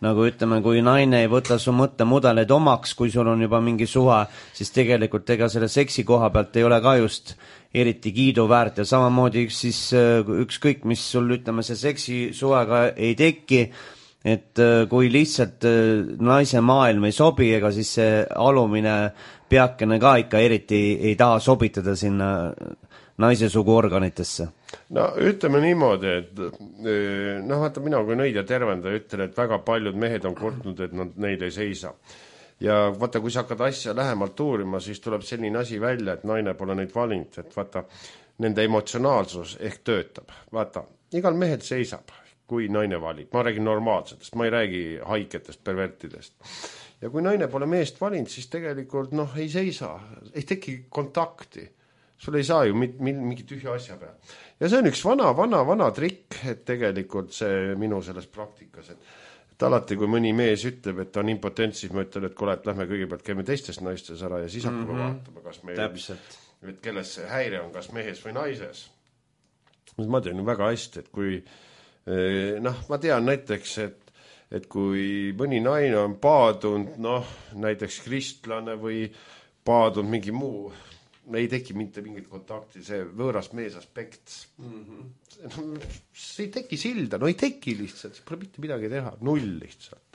nagu ütleme, kui naine ei võta su mõttemudeleid omaks, kui sul on juba mingi suhe, siis tegelikult ega selle seksi koha pealt ei ole ka just eriti kiiduväärt ja samamoodi siis ükskõik, mis sul, ütleme, see seksi suvega ei teki, et kui lihtsalt naise maailm ei sobi, ega siis see alumine peakene ka ikka eriti ei taha sobitada sinna naise suguorganitesse.
No ütleme niimoodi, et vaata, mina kui nõid ja tervendaja ütlen, et väga paljud mehed on kurtnud, et nad neil ei seisa. Ja vaata, kui sa hakkad asja lähemalt uurima, siis tuleb selline asi välja, et naine pole neid valinud, et vaata, nende emotsionaalsus ehk töötab. Vaata, igal mehel seisab, kui naine valib. Ma räägin normaalsetest, ma ei räägi haiketest, pervertidest. Ja kui naine pole meest valinud, siis tegelikult ei seisa, ei teki kontakti. Sul ei saa ju mingi tühja asja peal. Ja see on üks vana trikk, et tegelikult see minu selles praktikas, et alati, kui mõni mees ütleb, et ta on impotent, siis ma ütlen, et kuule, et lähme kõigepealt käime teistest naistes ära ja siis hakkame vaatama, kas meil, et kelles see häire on, kas mehes või naises. Ma tean väga hästi, et kui ma tean näiteks, et kui mõni naine on paadunud, näiteks kristlane või paadunud mingi muu, ei teki mitte mingit kontakti, see võõras mees aspekt. See ei teki silda, ei teki lihtsalt, see pole mitte midagi teha, null lihtsalt.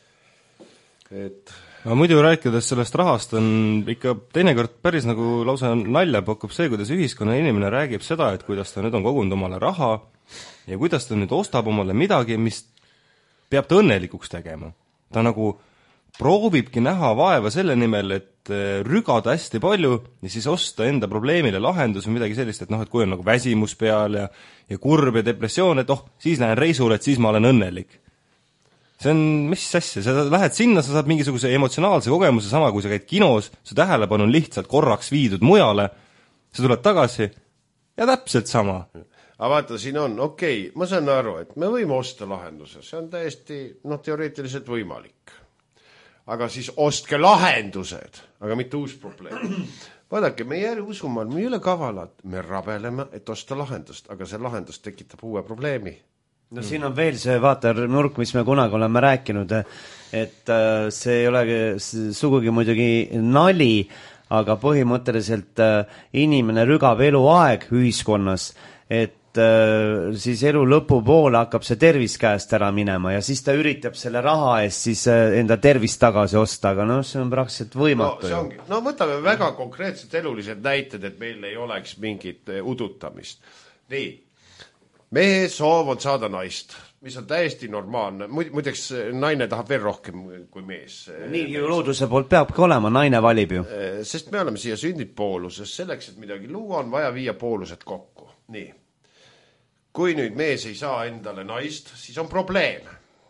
No muidu rääkides sellest rahast on ikka teinekord päris nagu lausa nalja pakub see, kuidas ühiskonna inimene räägib seda, et kuidas ta nüüd on kogunud omale raha ja kuidas ta nüüd ostab omale midagi, mis peab ta õnnelikuks tegema. Ta nagu proovibki näha vaeva selle nimel, et rügada hästi palju ja siis osta enda probleemile lahendus või midagi sellist, et kui on nagu väsimus peal ja kurb ja depressioon, et siis lähen reisule, et siis ma olen õnnelik. See on, mis asja, sa lähed sinna, sa saad mingisuguse emotsionaalse kogemuse, sama kui sa käid kinos, su tähelepanu on lihtsalt korraks viidud mujale, sa tuled tagasi ja täpselt sama.
Aga vaata, siin on, ma saan aru, et me võime osta lahenduse, see on täiesti teoreetiliselt võimalik. Aga siis ostke lahendused, aga mitte uus probleem. Vaadake, me ei usumal, me ei ole kavalad, me rabeleme, et osta lahendust, aga see lahendus tekitab uue probleemi.
No siin on veel see vaatenurk, mis me kunagi oleme rääkinud, et see ei ole sugugi muidugi nali, aga põhimõtteliselt inimene rügab eluaeg ühiskonnas, et siis elu lõpupoole hakkab see tervis käest ära minema ja siis ta üritab selle raha eest siis enda tervist tagasi osta, aga see on praktiliselt võimatu.
Võtame väga konkreetsed elulised näited, et meil ei oleks mingit udutamist. Nii, mehe soov on saada naist, mis on täiesti normaalne. Muideks naine tahab veel rohkem kui mees.
Nii ju looduse poolt peabki olema, naine valib ju.
Sest me oleme siia sündid pooluses, selleks, et midagi luua, on vaja viia poolused kokku. Nii. Kui nüüd mees ei saa endale naist, siis on probleem.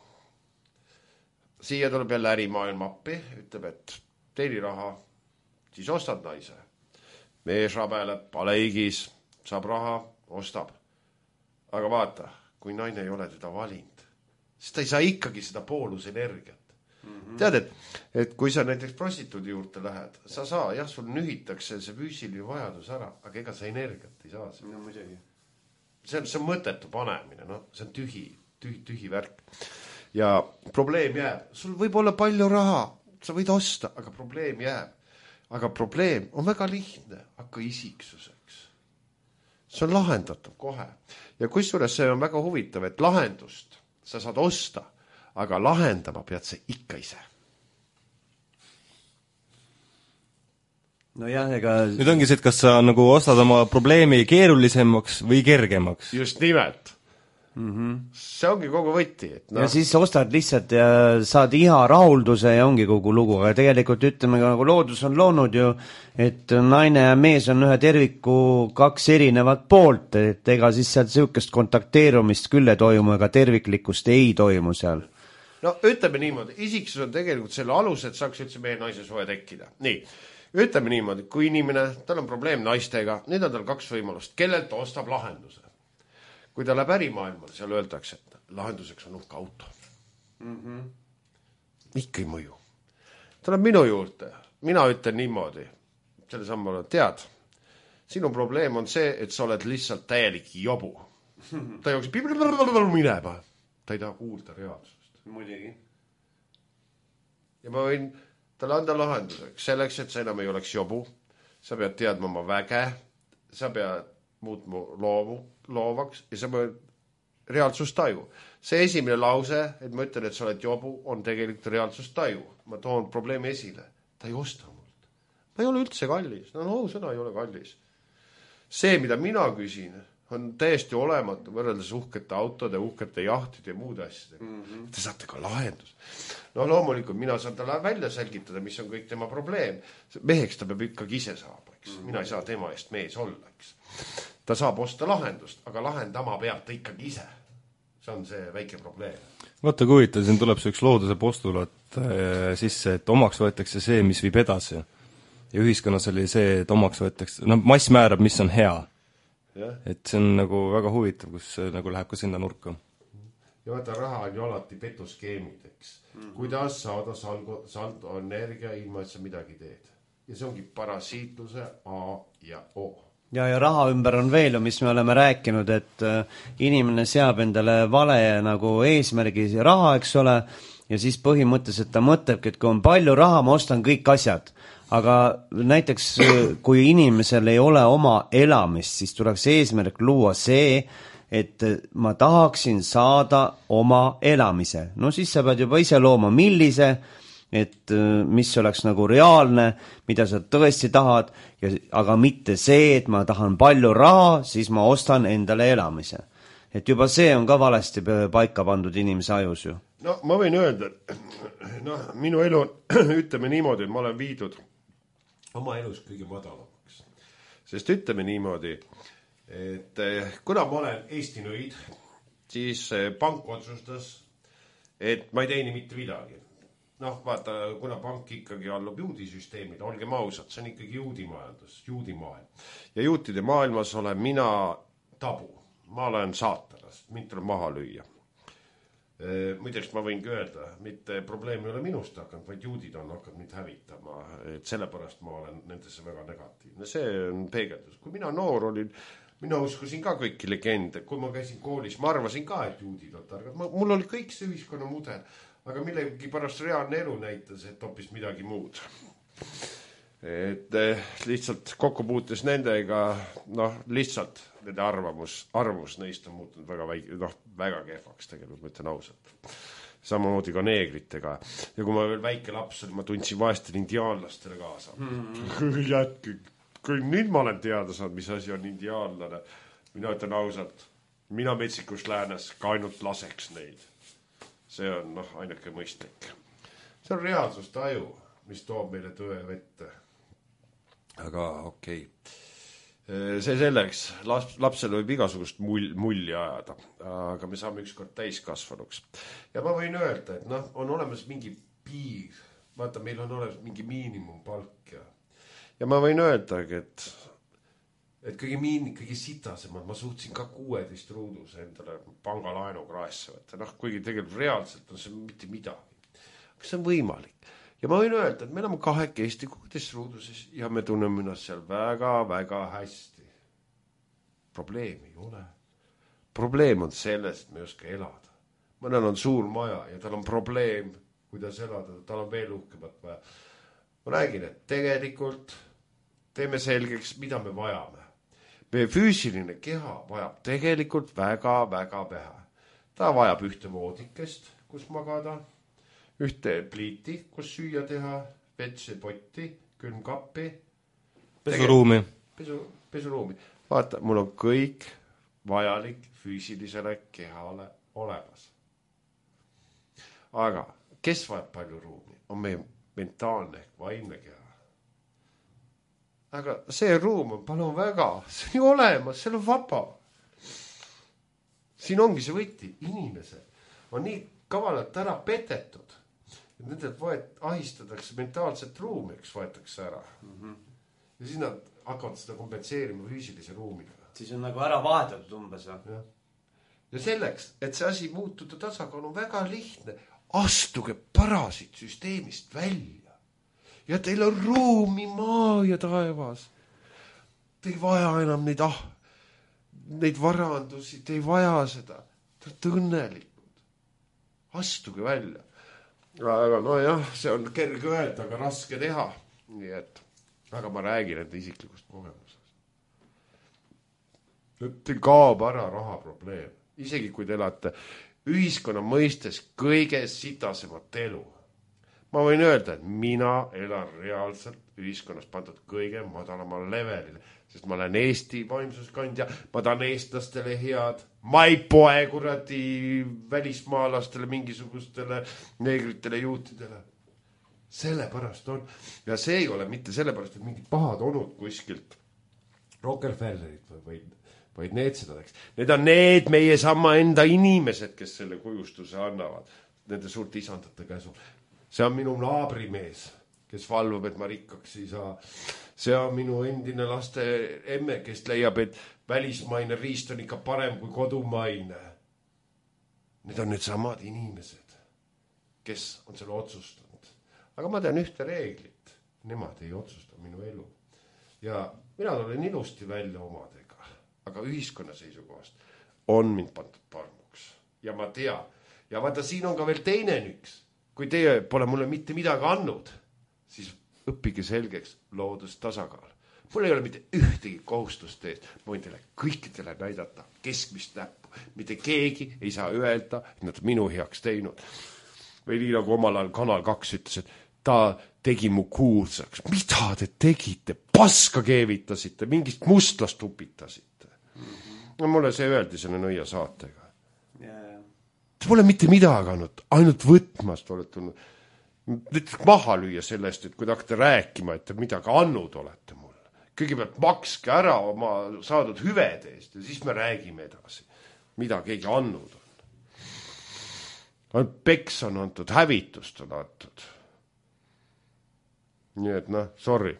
Siia tuleb jälle ärimaailm appi, ütleb, et teeni raha, siis ostad naise. Mees rabeleb, paleigis, saab raha, ostab. Aga vaata, kui naine ei ole teda valinud, siis ta ei saa ikkagi seda poolusenergiat. Tead, et kui sa näiteks prostituudi juurde lähed, sa saa, sul nühitakse see füüsiline vajadus ära, aga ega sa energiat ei saa.
No muidugi.
See on mõttetu panemine, see on tühi värk. Ja probleem jääb. Sul võib olla palju raha, sa võid osta, aga probleem jääb. Aga probleem on väga lihtne, hakka isiksuseks. See on lahendatav kohe. Ja kusjuures see on väga huvitav, et lahendust sa saad osta, aga lahendama pead see ikka ise.
No jah, ega...
Nüüd ongi see, et kas sa nagu ostad oma probleemi keerulisemaks või kergemaks?
Just nimelt. See ongi kogu võti. Et
ja siis ostad lihtsalt ja saad iha rahulduse ja ongi kogu lugu. Aga tegelikult ütleme, nagu loodus on loonud ju, et naine ja mees on ühe terviku kaks erinevat poolt, et ega siis sealt sihukest kontakteerumist küll ei toimu, ega terviklikkust ei toimu seal.
No ütleme niimoodi, isiksus on tegelikult selle alus, et saaks üldse mehe naise suhe tekkida. Nii. Ütleme niimoodi, kui inimene, tal on probleem naistega, nüüd on tal kaks võimalust, kellelt ta ostab lahenduse. Kui ta läheb ärimaailmale, seal öeldakse, et lahenduseks on uhke auto. Ikka ei mõju. Ta läheb minu juurde, mina ütlen niimoodi, selle sammale, tead, sinu probleem on see, et sa oled lihtsalt täielik jobu. Ta jookseb minema, ta ei taha kuulda reaalsust.
Muidugi.
ja ma võin talle anda lahenduseks. Selleks, et sa enam ei oleks jobu, sa pead teadma oma väge, sa pead muutma loovaks ja sa pead reaalsustaju. See esimene lause, et ma ütlen, et sa oled jobu, on tegelikult reaalsustaju. Ma toon probleemi esile. Ta ei osta mult. Ma ei ole üldse kallis. No sõna ei ole kallis. See, mida mina küsin, on täiesti olematu võrreldes uhkete autode, uhkete jahtide ja muude asjadega. Te saate ka lahendus. No loomulikult mina saan talle välja selgitada, mis on kõik tema probleem. Meheks ta peab ikkagi ise saama, eks. Mina ei saa tema eest mees olla, eks. Ta saab osta lahendust, aga lahendama peab ta ikkagi ise. See on see väike probleem.
Vaata, kui huvitav, siin tuleb see üks looduse postulaat sisse, et omaks võetakse see, mis viib edasi. Ja ühiskonnas oli see, et omaks võetakse, mass määrab, mis on hea. Ja. Et see on nagu väga huvitav, kus see nagu läheb ka sinna nurka.
Ja vaata, raha on ju alati petuskeemid, eks. Kuidas saada saldo energia ilma, et sa midagi teed. Ja see ongi parasiitluse A ja O.
Ja raha ümber on veel, mis me oleme rääkinud, et inimene seab endale vale nagu eesmärgi raha, eks ole, ja siis põhimõtteliselt ta mõtlebki, et kui on palju raha, ma ostan kõik asjad. Aga näiteks, kui inimesel ei ole oma elamist, siis tuleks eesmärk luua see, et ma tahaksin saada oma elamise. No siis sa pead juba ise looma millise, et mis oleks nagu reaalne, mida sa tõesti tahad, aga mitte see, et ma tahan palju raha, siis ma ostan endale elamise. Et juba see on ka valesti paika pandud inimese ajus ju.
No ma võin öelda, minu elu on, ütleme niimoodi, et ma olen viidud oma elus kõige madalamaks. Sest ütleme niimoodi, et kuna ma olen Eesti nõid, siis pank otsustas, et ma ei teeni mitte midagi. Vaata, kuna pank ikkagi allub juudisüsteemid, olgem ausad, see on ikkagi juudimajandus, juudimaailm. Ja juutide maailmas olen mina tabu. Ma olen saatanast, mind tuleb maha lüüa. Muideks ma võingi öelda, mitte probleem ei ole minust hakanud, vaid juudid on hakanud mind hävitama, et sellepärast ma olen nendesse väga negatiivne. See on peegeldus. Kui mina noor olin, mina uskusin ka kõiki legende. Kui ma käisin koolis, ma arvasin ka, et juudid on targad. Mul oli kõik see ühiskonna mudel, aga millegi pärast reaalne elu näitas, et hoopis midagi muud. Et lihtsalt kokkupuutes nendega, lihtsalt nende arvus neist on muutunud väga kehvaks tegelikult, ma ütlen ausalt. Samamoodi ka neegritega. Ja kui ma veel väike laps olin, ma tundsin vaestel indiaanlastele kaasa. Kui nüüd ma olen teada saanud, mis asi on indiaanlane, mina ütlen ausalt, mina metsikus läänes ka ainult laseks neid. See on ainuke mõistlik. See on reaalsustaju, mis toob meile tõe vette. Aga okei. See selleks, lapsel võib igasugust mulli ajada, aga me saame ükskord täiskasvanuks. Ja ma võin öelda, et on olemas mingi piir, vaata, meil on olemas mingi miinimumpalk ja ma võin öelda, et kõige sitasemad, ma suhtsin ka 16 ruudus endale pangalaenu kraesse võtta, kuigi tegelikult reaalselt on see mitte midagi. Aga see on võimalik. Ja ma võin öelda, et me oleme 2 16 ruuduses ja me tunneme ennast seal väga-väga hästi. Probleem ei ole. Probleem on selles, et me ei oska elada. Mõnel on suur maja ja tal on probleem, kuidas elada, tal on veel uhkemat vaja. Ma räägin, et tegelikult teeme selgeks, mida me vajame. Meie füüsiline keha vajab tegelikult väga-väga vähe. Ta vajab ühte voodikest, kus magada, ühte pliiti, kus süüa teha, vetsepotti, külmkappi.
Pesuruumi.
Pesuruumi. Vaata, mul on kõik vajalik füüsilisele kehale olemas. Aga kes vajab palju ruumi? On meie mentaalne ehk vaimne keha. Aga see ruum on palun väga, see on olemas, see on vaba. Siin ongi see võti, inimesed on nii kavalalt ära petetud. Nendelt ahistatakse mentaalset ruumi, eks võetakse ära. Ja siis nad hakkavad seda kompenseerima füüsilise ruumiga.
Siis on nagu ära vahetatud umbes.
Ja selleks, et see asi muutuda tasakaalu on väga lihtne. Astuge parasiit süsteemist välja. Ja teil on ruumi maa ja taevas. Te ei vaja enam neid varandusi, te ei vaja seda. Te olete õnnelikud. Astuge välja. aga nojah, see on kerge öelda, aga raske teha. Nii et, aga ma räägin enda isiklikust kogemusest. Teil kaob ära raha probleem. Isegi kui te elate ühiskonna mõistes kõige sitasemat elu. Ma võin öelda, et mina elan reaalselt ühiskonnas pandud kõige madalamal levelile, sest ma olen Eesti vaimsuskandja, ma tahan eestlastele head, ma ei poe kuradi välismaalastele, mingisugustele neegritele, juutidele. Sellepärast on. Ja see ei ole mitte sellepärast, et mingid pahad onud kuskilt Rockefellerid vaid need seda teeks. Need on need meie sama enda inimesed, kes selle kujustuse annavad. Nende suurte isandate käsul. See on minu naabrimees, kes valvab, et ma rikkaks ei saa. See on minu endine laste emme, kes leiab, et välismaine riist on ikka parem kui kodumaine. Need on need samad inimesed, kes on selle otsustanud. Aga ma tean ühte reeglit. Nemad ei otsusta minu elu. Ja mina olen ilusti välja omadega, aga ühiskonna seisukohast on mind pandud parmuks. Ja ma tean. Ja vaata, siin on ka veel teine üks. Kui teie pole mulle mitte midagi andnud, siis õppige selgeks loodus tasakaal. Mul ei ole mitte ühtegi kohustust eest. Ma võin teile kõikidele näidata keskmist näppu. Mitte keegi ei saa öelda, et nad minu heaks teinud. Või nii nagu omal ajal Kanal 2 ütles, et ta tegi mu kuulsaks. Mida te tegite? Paska keevitasite, mingist mustlast upitasite. No mulle see öeldi selle Nõia saatega. Te pole mitte midagi andnud, ainult võtmast olete tulnud. Nüüd maha lüüa sellest, et kui te hakkate rääkima, et te midagi andnud olete mulle. Kõigepealt makske ära oma saadud hüvede eest ja siis me räägime edasi, mida keegi andnud on. Ainult peks on antud, hävitust on antud. Nii et sorry.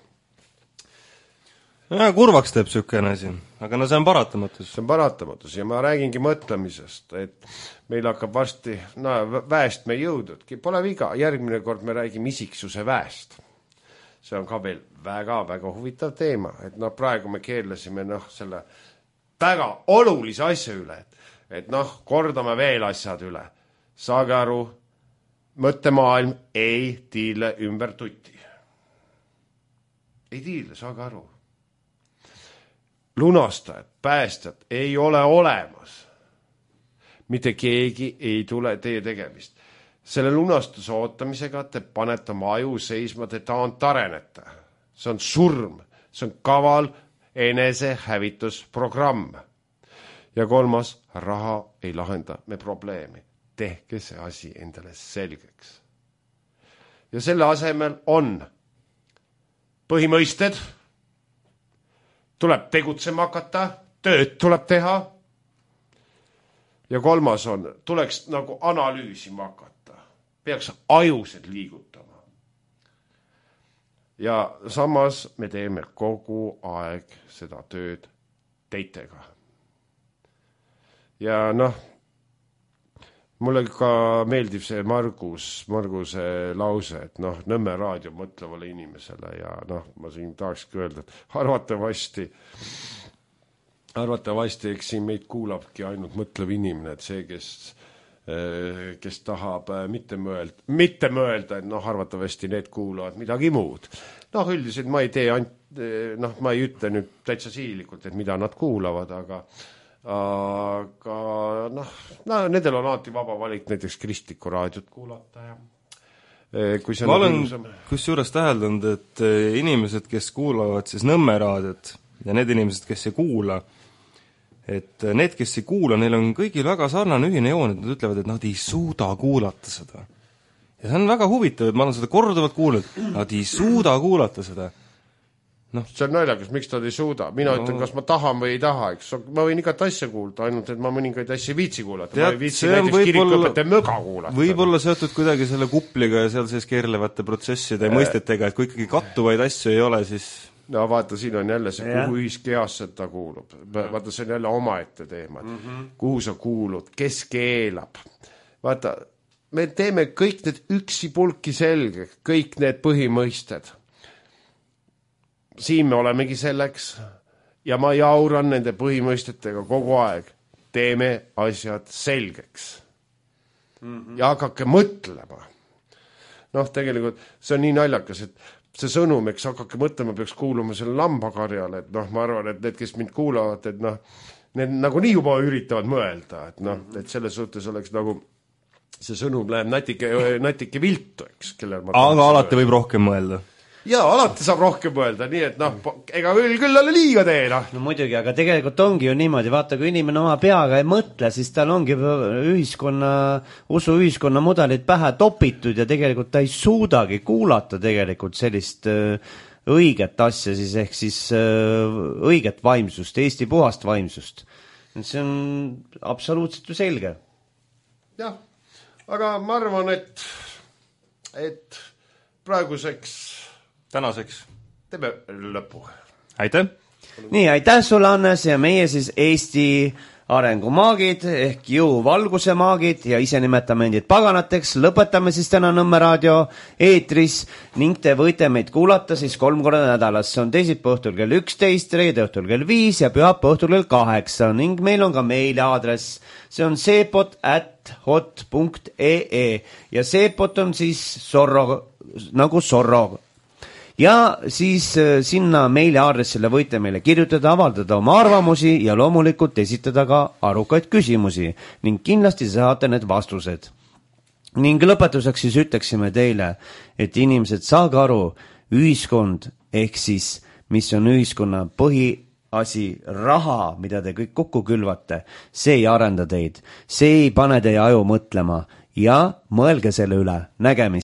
Ja, kurvaks teeb sükene asi, aga see on paratamatus.
See on paratamatus ja ma räägingi mõtlemisest, et meil hakkab varsti, väest me jõududki. Pole viga, järgmine kord me räägime isiksuse väest. See on ka veel väga-väga huvitav teema, et praegu me keerlesime selle väga olulise asja üle, et kordame veel asjad üle. Saage aru, mõttemaailm ei tiile ümber tutti. Ei tiile, saage aru. Lunastajad, päästjad ei ole olemas. Mitte keegi ei tule teie tegemist. Selle lunastuse ootamisega te panete oma aju seisma, te taant arenete. See on surm, see on kaval enesehävitusprogramm. Ja kolmas, raha ei lahenda me probleemi. Tehke see asi endale selgeks. Ja selle asemel on põhimõisted, tuleb tegutsema hakata, tööd tuleb teha. Ja kolmas on, tuleks nagu analüüsima hakata. Peaks ajused liigutama. Ja samas me teeme kogu aeg seda tööd teitega. Ja mulle ka meeldib see Marguse lause, et Nõmme raadio mõtlevale inimesele ja ma siin tahakski öelda, et arvatavasti eks siin meid kuulabki ainult mõtlev inimene, et see, kes tahab mitte mõelda, et arvatavasti need kuulavad midagi muud. Üldiselt ma ei tee, ma ei ütle nüüd täitsa siilikult, et mida nad kuulavad, aga nendel on alati vaba valik näiteks kristlikku raadiot kuulata ja kui see
ma olen kusjuures täheldanud, et inimesed, kes kuulavad siis Nõmme raadiot ja need inimesed, kes ei kuula, et need, kes ei kuula, neil on kõigil väga sarnane ühine joon, et nad ütlevad, et nad ei suuda kuulata seda. Ja see on väga huvitav, et ma olen seda korduvalt kuulnud, nad ei suuda kuulata seda.
See on naljakas, miks ta ei suuda. Mina ütlen, kas ma tahan või ei taha, eks. Ma võin igat asja kuulda, ainult et ma mõningaid asja viitsi kuulata. Ma ei viitsi näiteks kirikuõpete möga kuulata.
Võib-olla seotud kuidagi selle kupliga ja seal sees keerlevate protsesside ja mõistetega, et kui ikkagi kattuvaid asju ei ole, siis...
vaata, siin on jälle see, kuhu ühiskeasse ta kuulub. Vaata, see on jälle omaette teema. Kuhu sa kuulud, kes keelab. Vaata, me teeme kõik need üksi pulki selge, kõik need põhimõisted. Siin me olemegi selleks ja ma jauran nende põhimõistetega kogu aeg. Teeme asjad selgeks. Ja hakake mõtlema. tegelikult see on nii naljakas, et see sõnum, eks hakake mõtlema, peaks kuuluma selle lambakarjale, et ma arvan, et need, kes mind kuulavad, et need nagu nii juba üritavad mõelda, et et selles suhtes oleks nagu see sõnum läheb natike viltu, eks.
Aga alati võib rohkem mõelda.
Jaa, alati saab rohkem mõelda, nii et ega küll ole liiga tee,
No muidugi, aga tegelikult ongi ju niimoodi, vaata, kui inimene oma peaga ei mõtle, siis tal ongi usuühiskonna mudelid pähe topitud ja tegelikult ta ei suudagi kuulata tegelikult sellist õiget asja, siis ehk siis õiget vaimsust, Eesti puhast vaimsust. See on absoluutselt ju selge.
Jah, aga ma arvan, et praeguseks
tänaseks
teeme lõpu.
Aitäh!
Nii, aitäh sulle, Hannes, ja meie siis Eesti arengumaagid ehk jõuvalguse maagid ja ise nimetame endid paganateks. Lõpetame siis täna Nõmme raadio eetris ning te võite meid kuulata siis 3 korda nädalas. See on teisipäeva õhtul kell 11, reede õhtul kell 5 ja pühapäeva õhtul kell 8 ning meil on ka meiliaadress. See on seepot@hot.ee ja seepot on siis nagu Sorro. Ja siis sinna meiliaadressile võite meile kirjutada, avaldada oma arvamusi ja loomulikult esitada ka arukaid küsimusi ning kindlasti saate need vastused. Ning lõpetuseks siis ütleksime teile, et inimesed, saage aru, ühiskond ehk siis, mis on ühiskonna põhiasi, raha, mida te kõik kokku külvate, see ei arenda teid, see ei pane teie aju mõtlema ja mõelge selle üle, nägemist.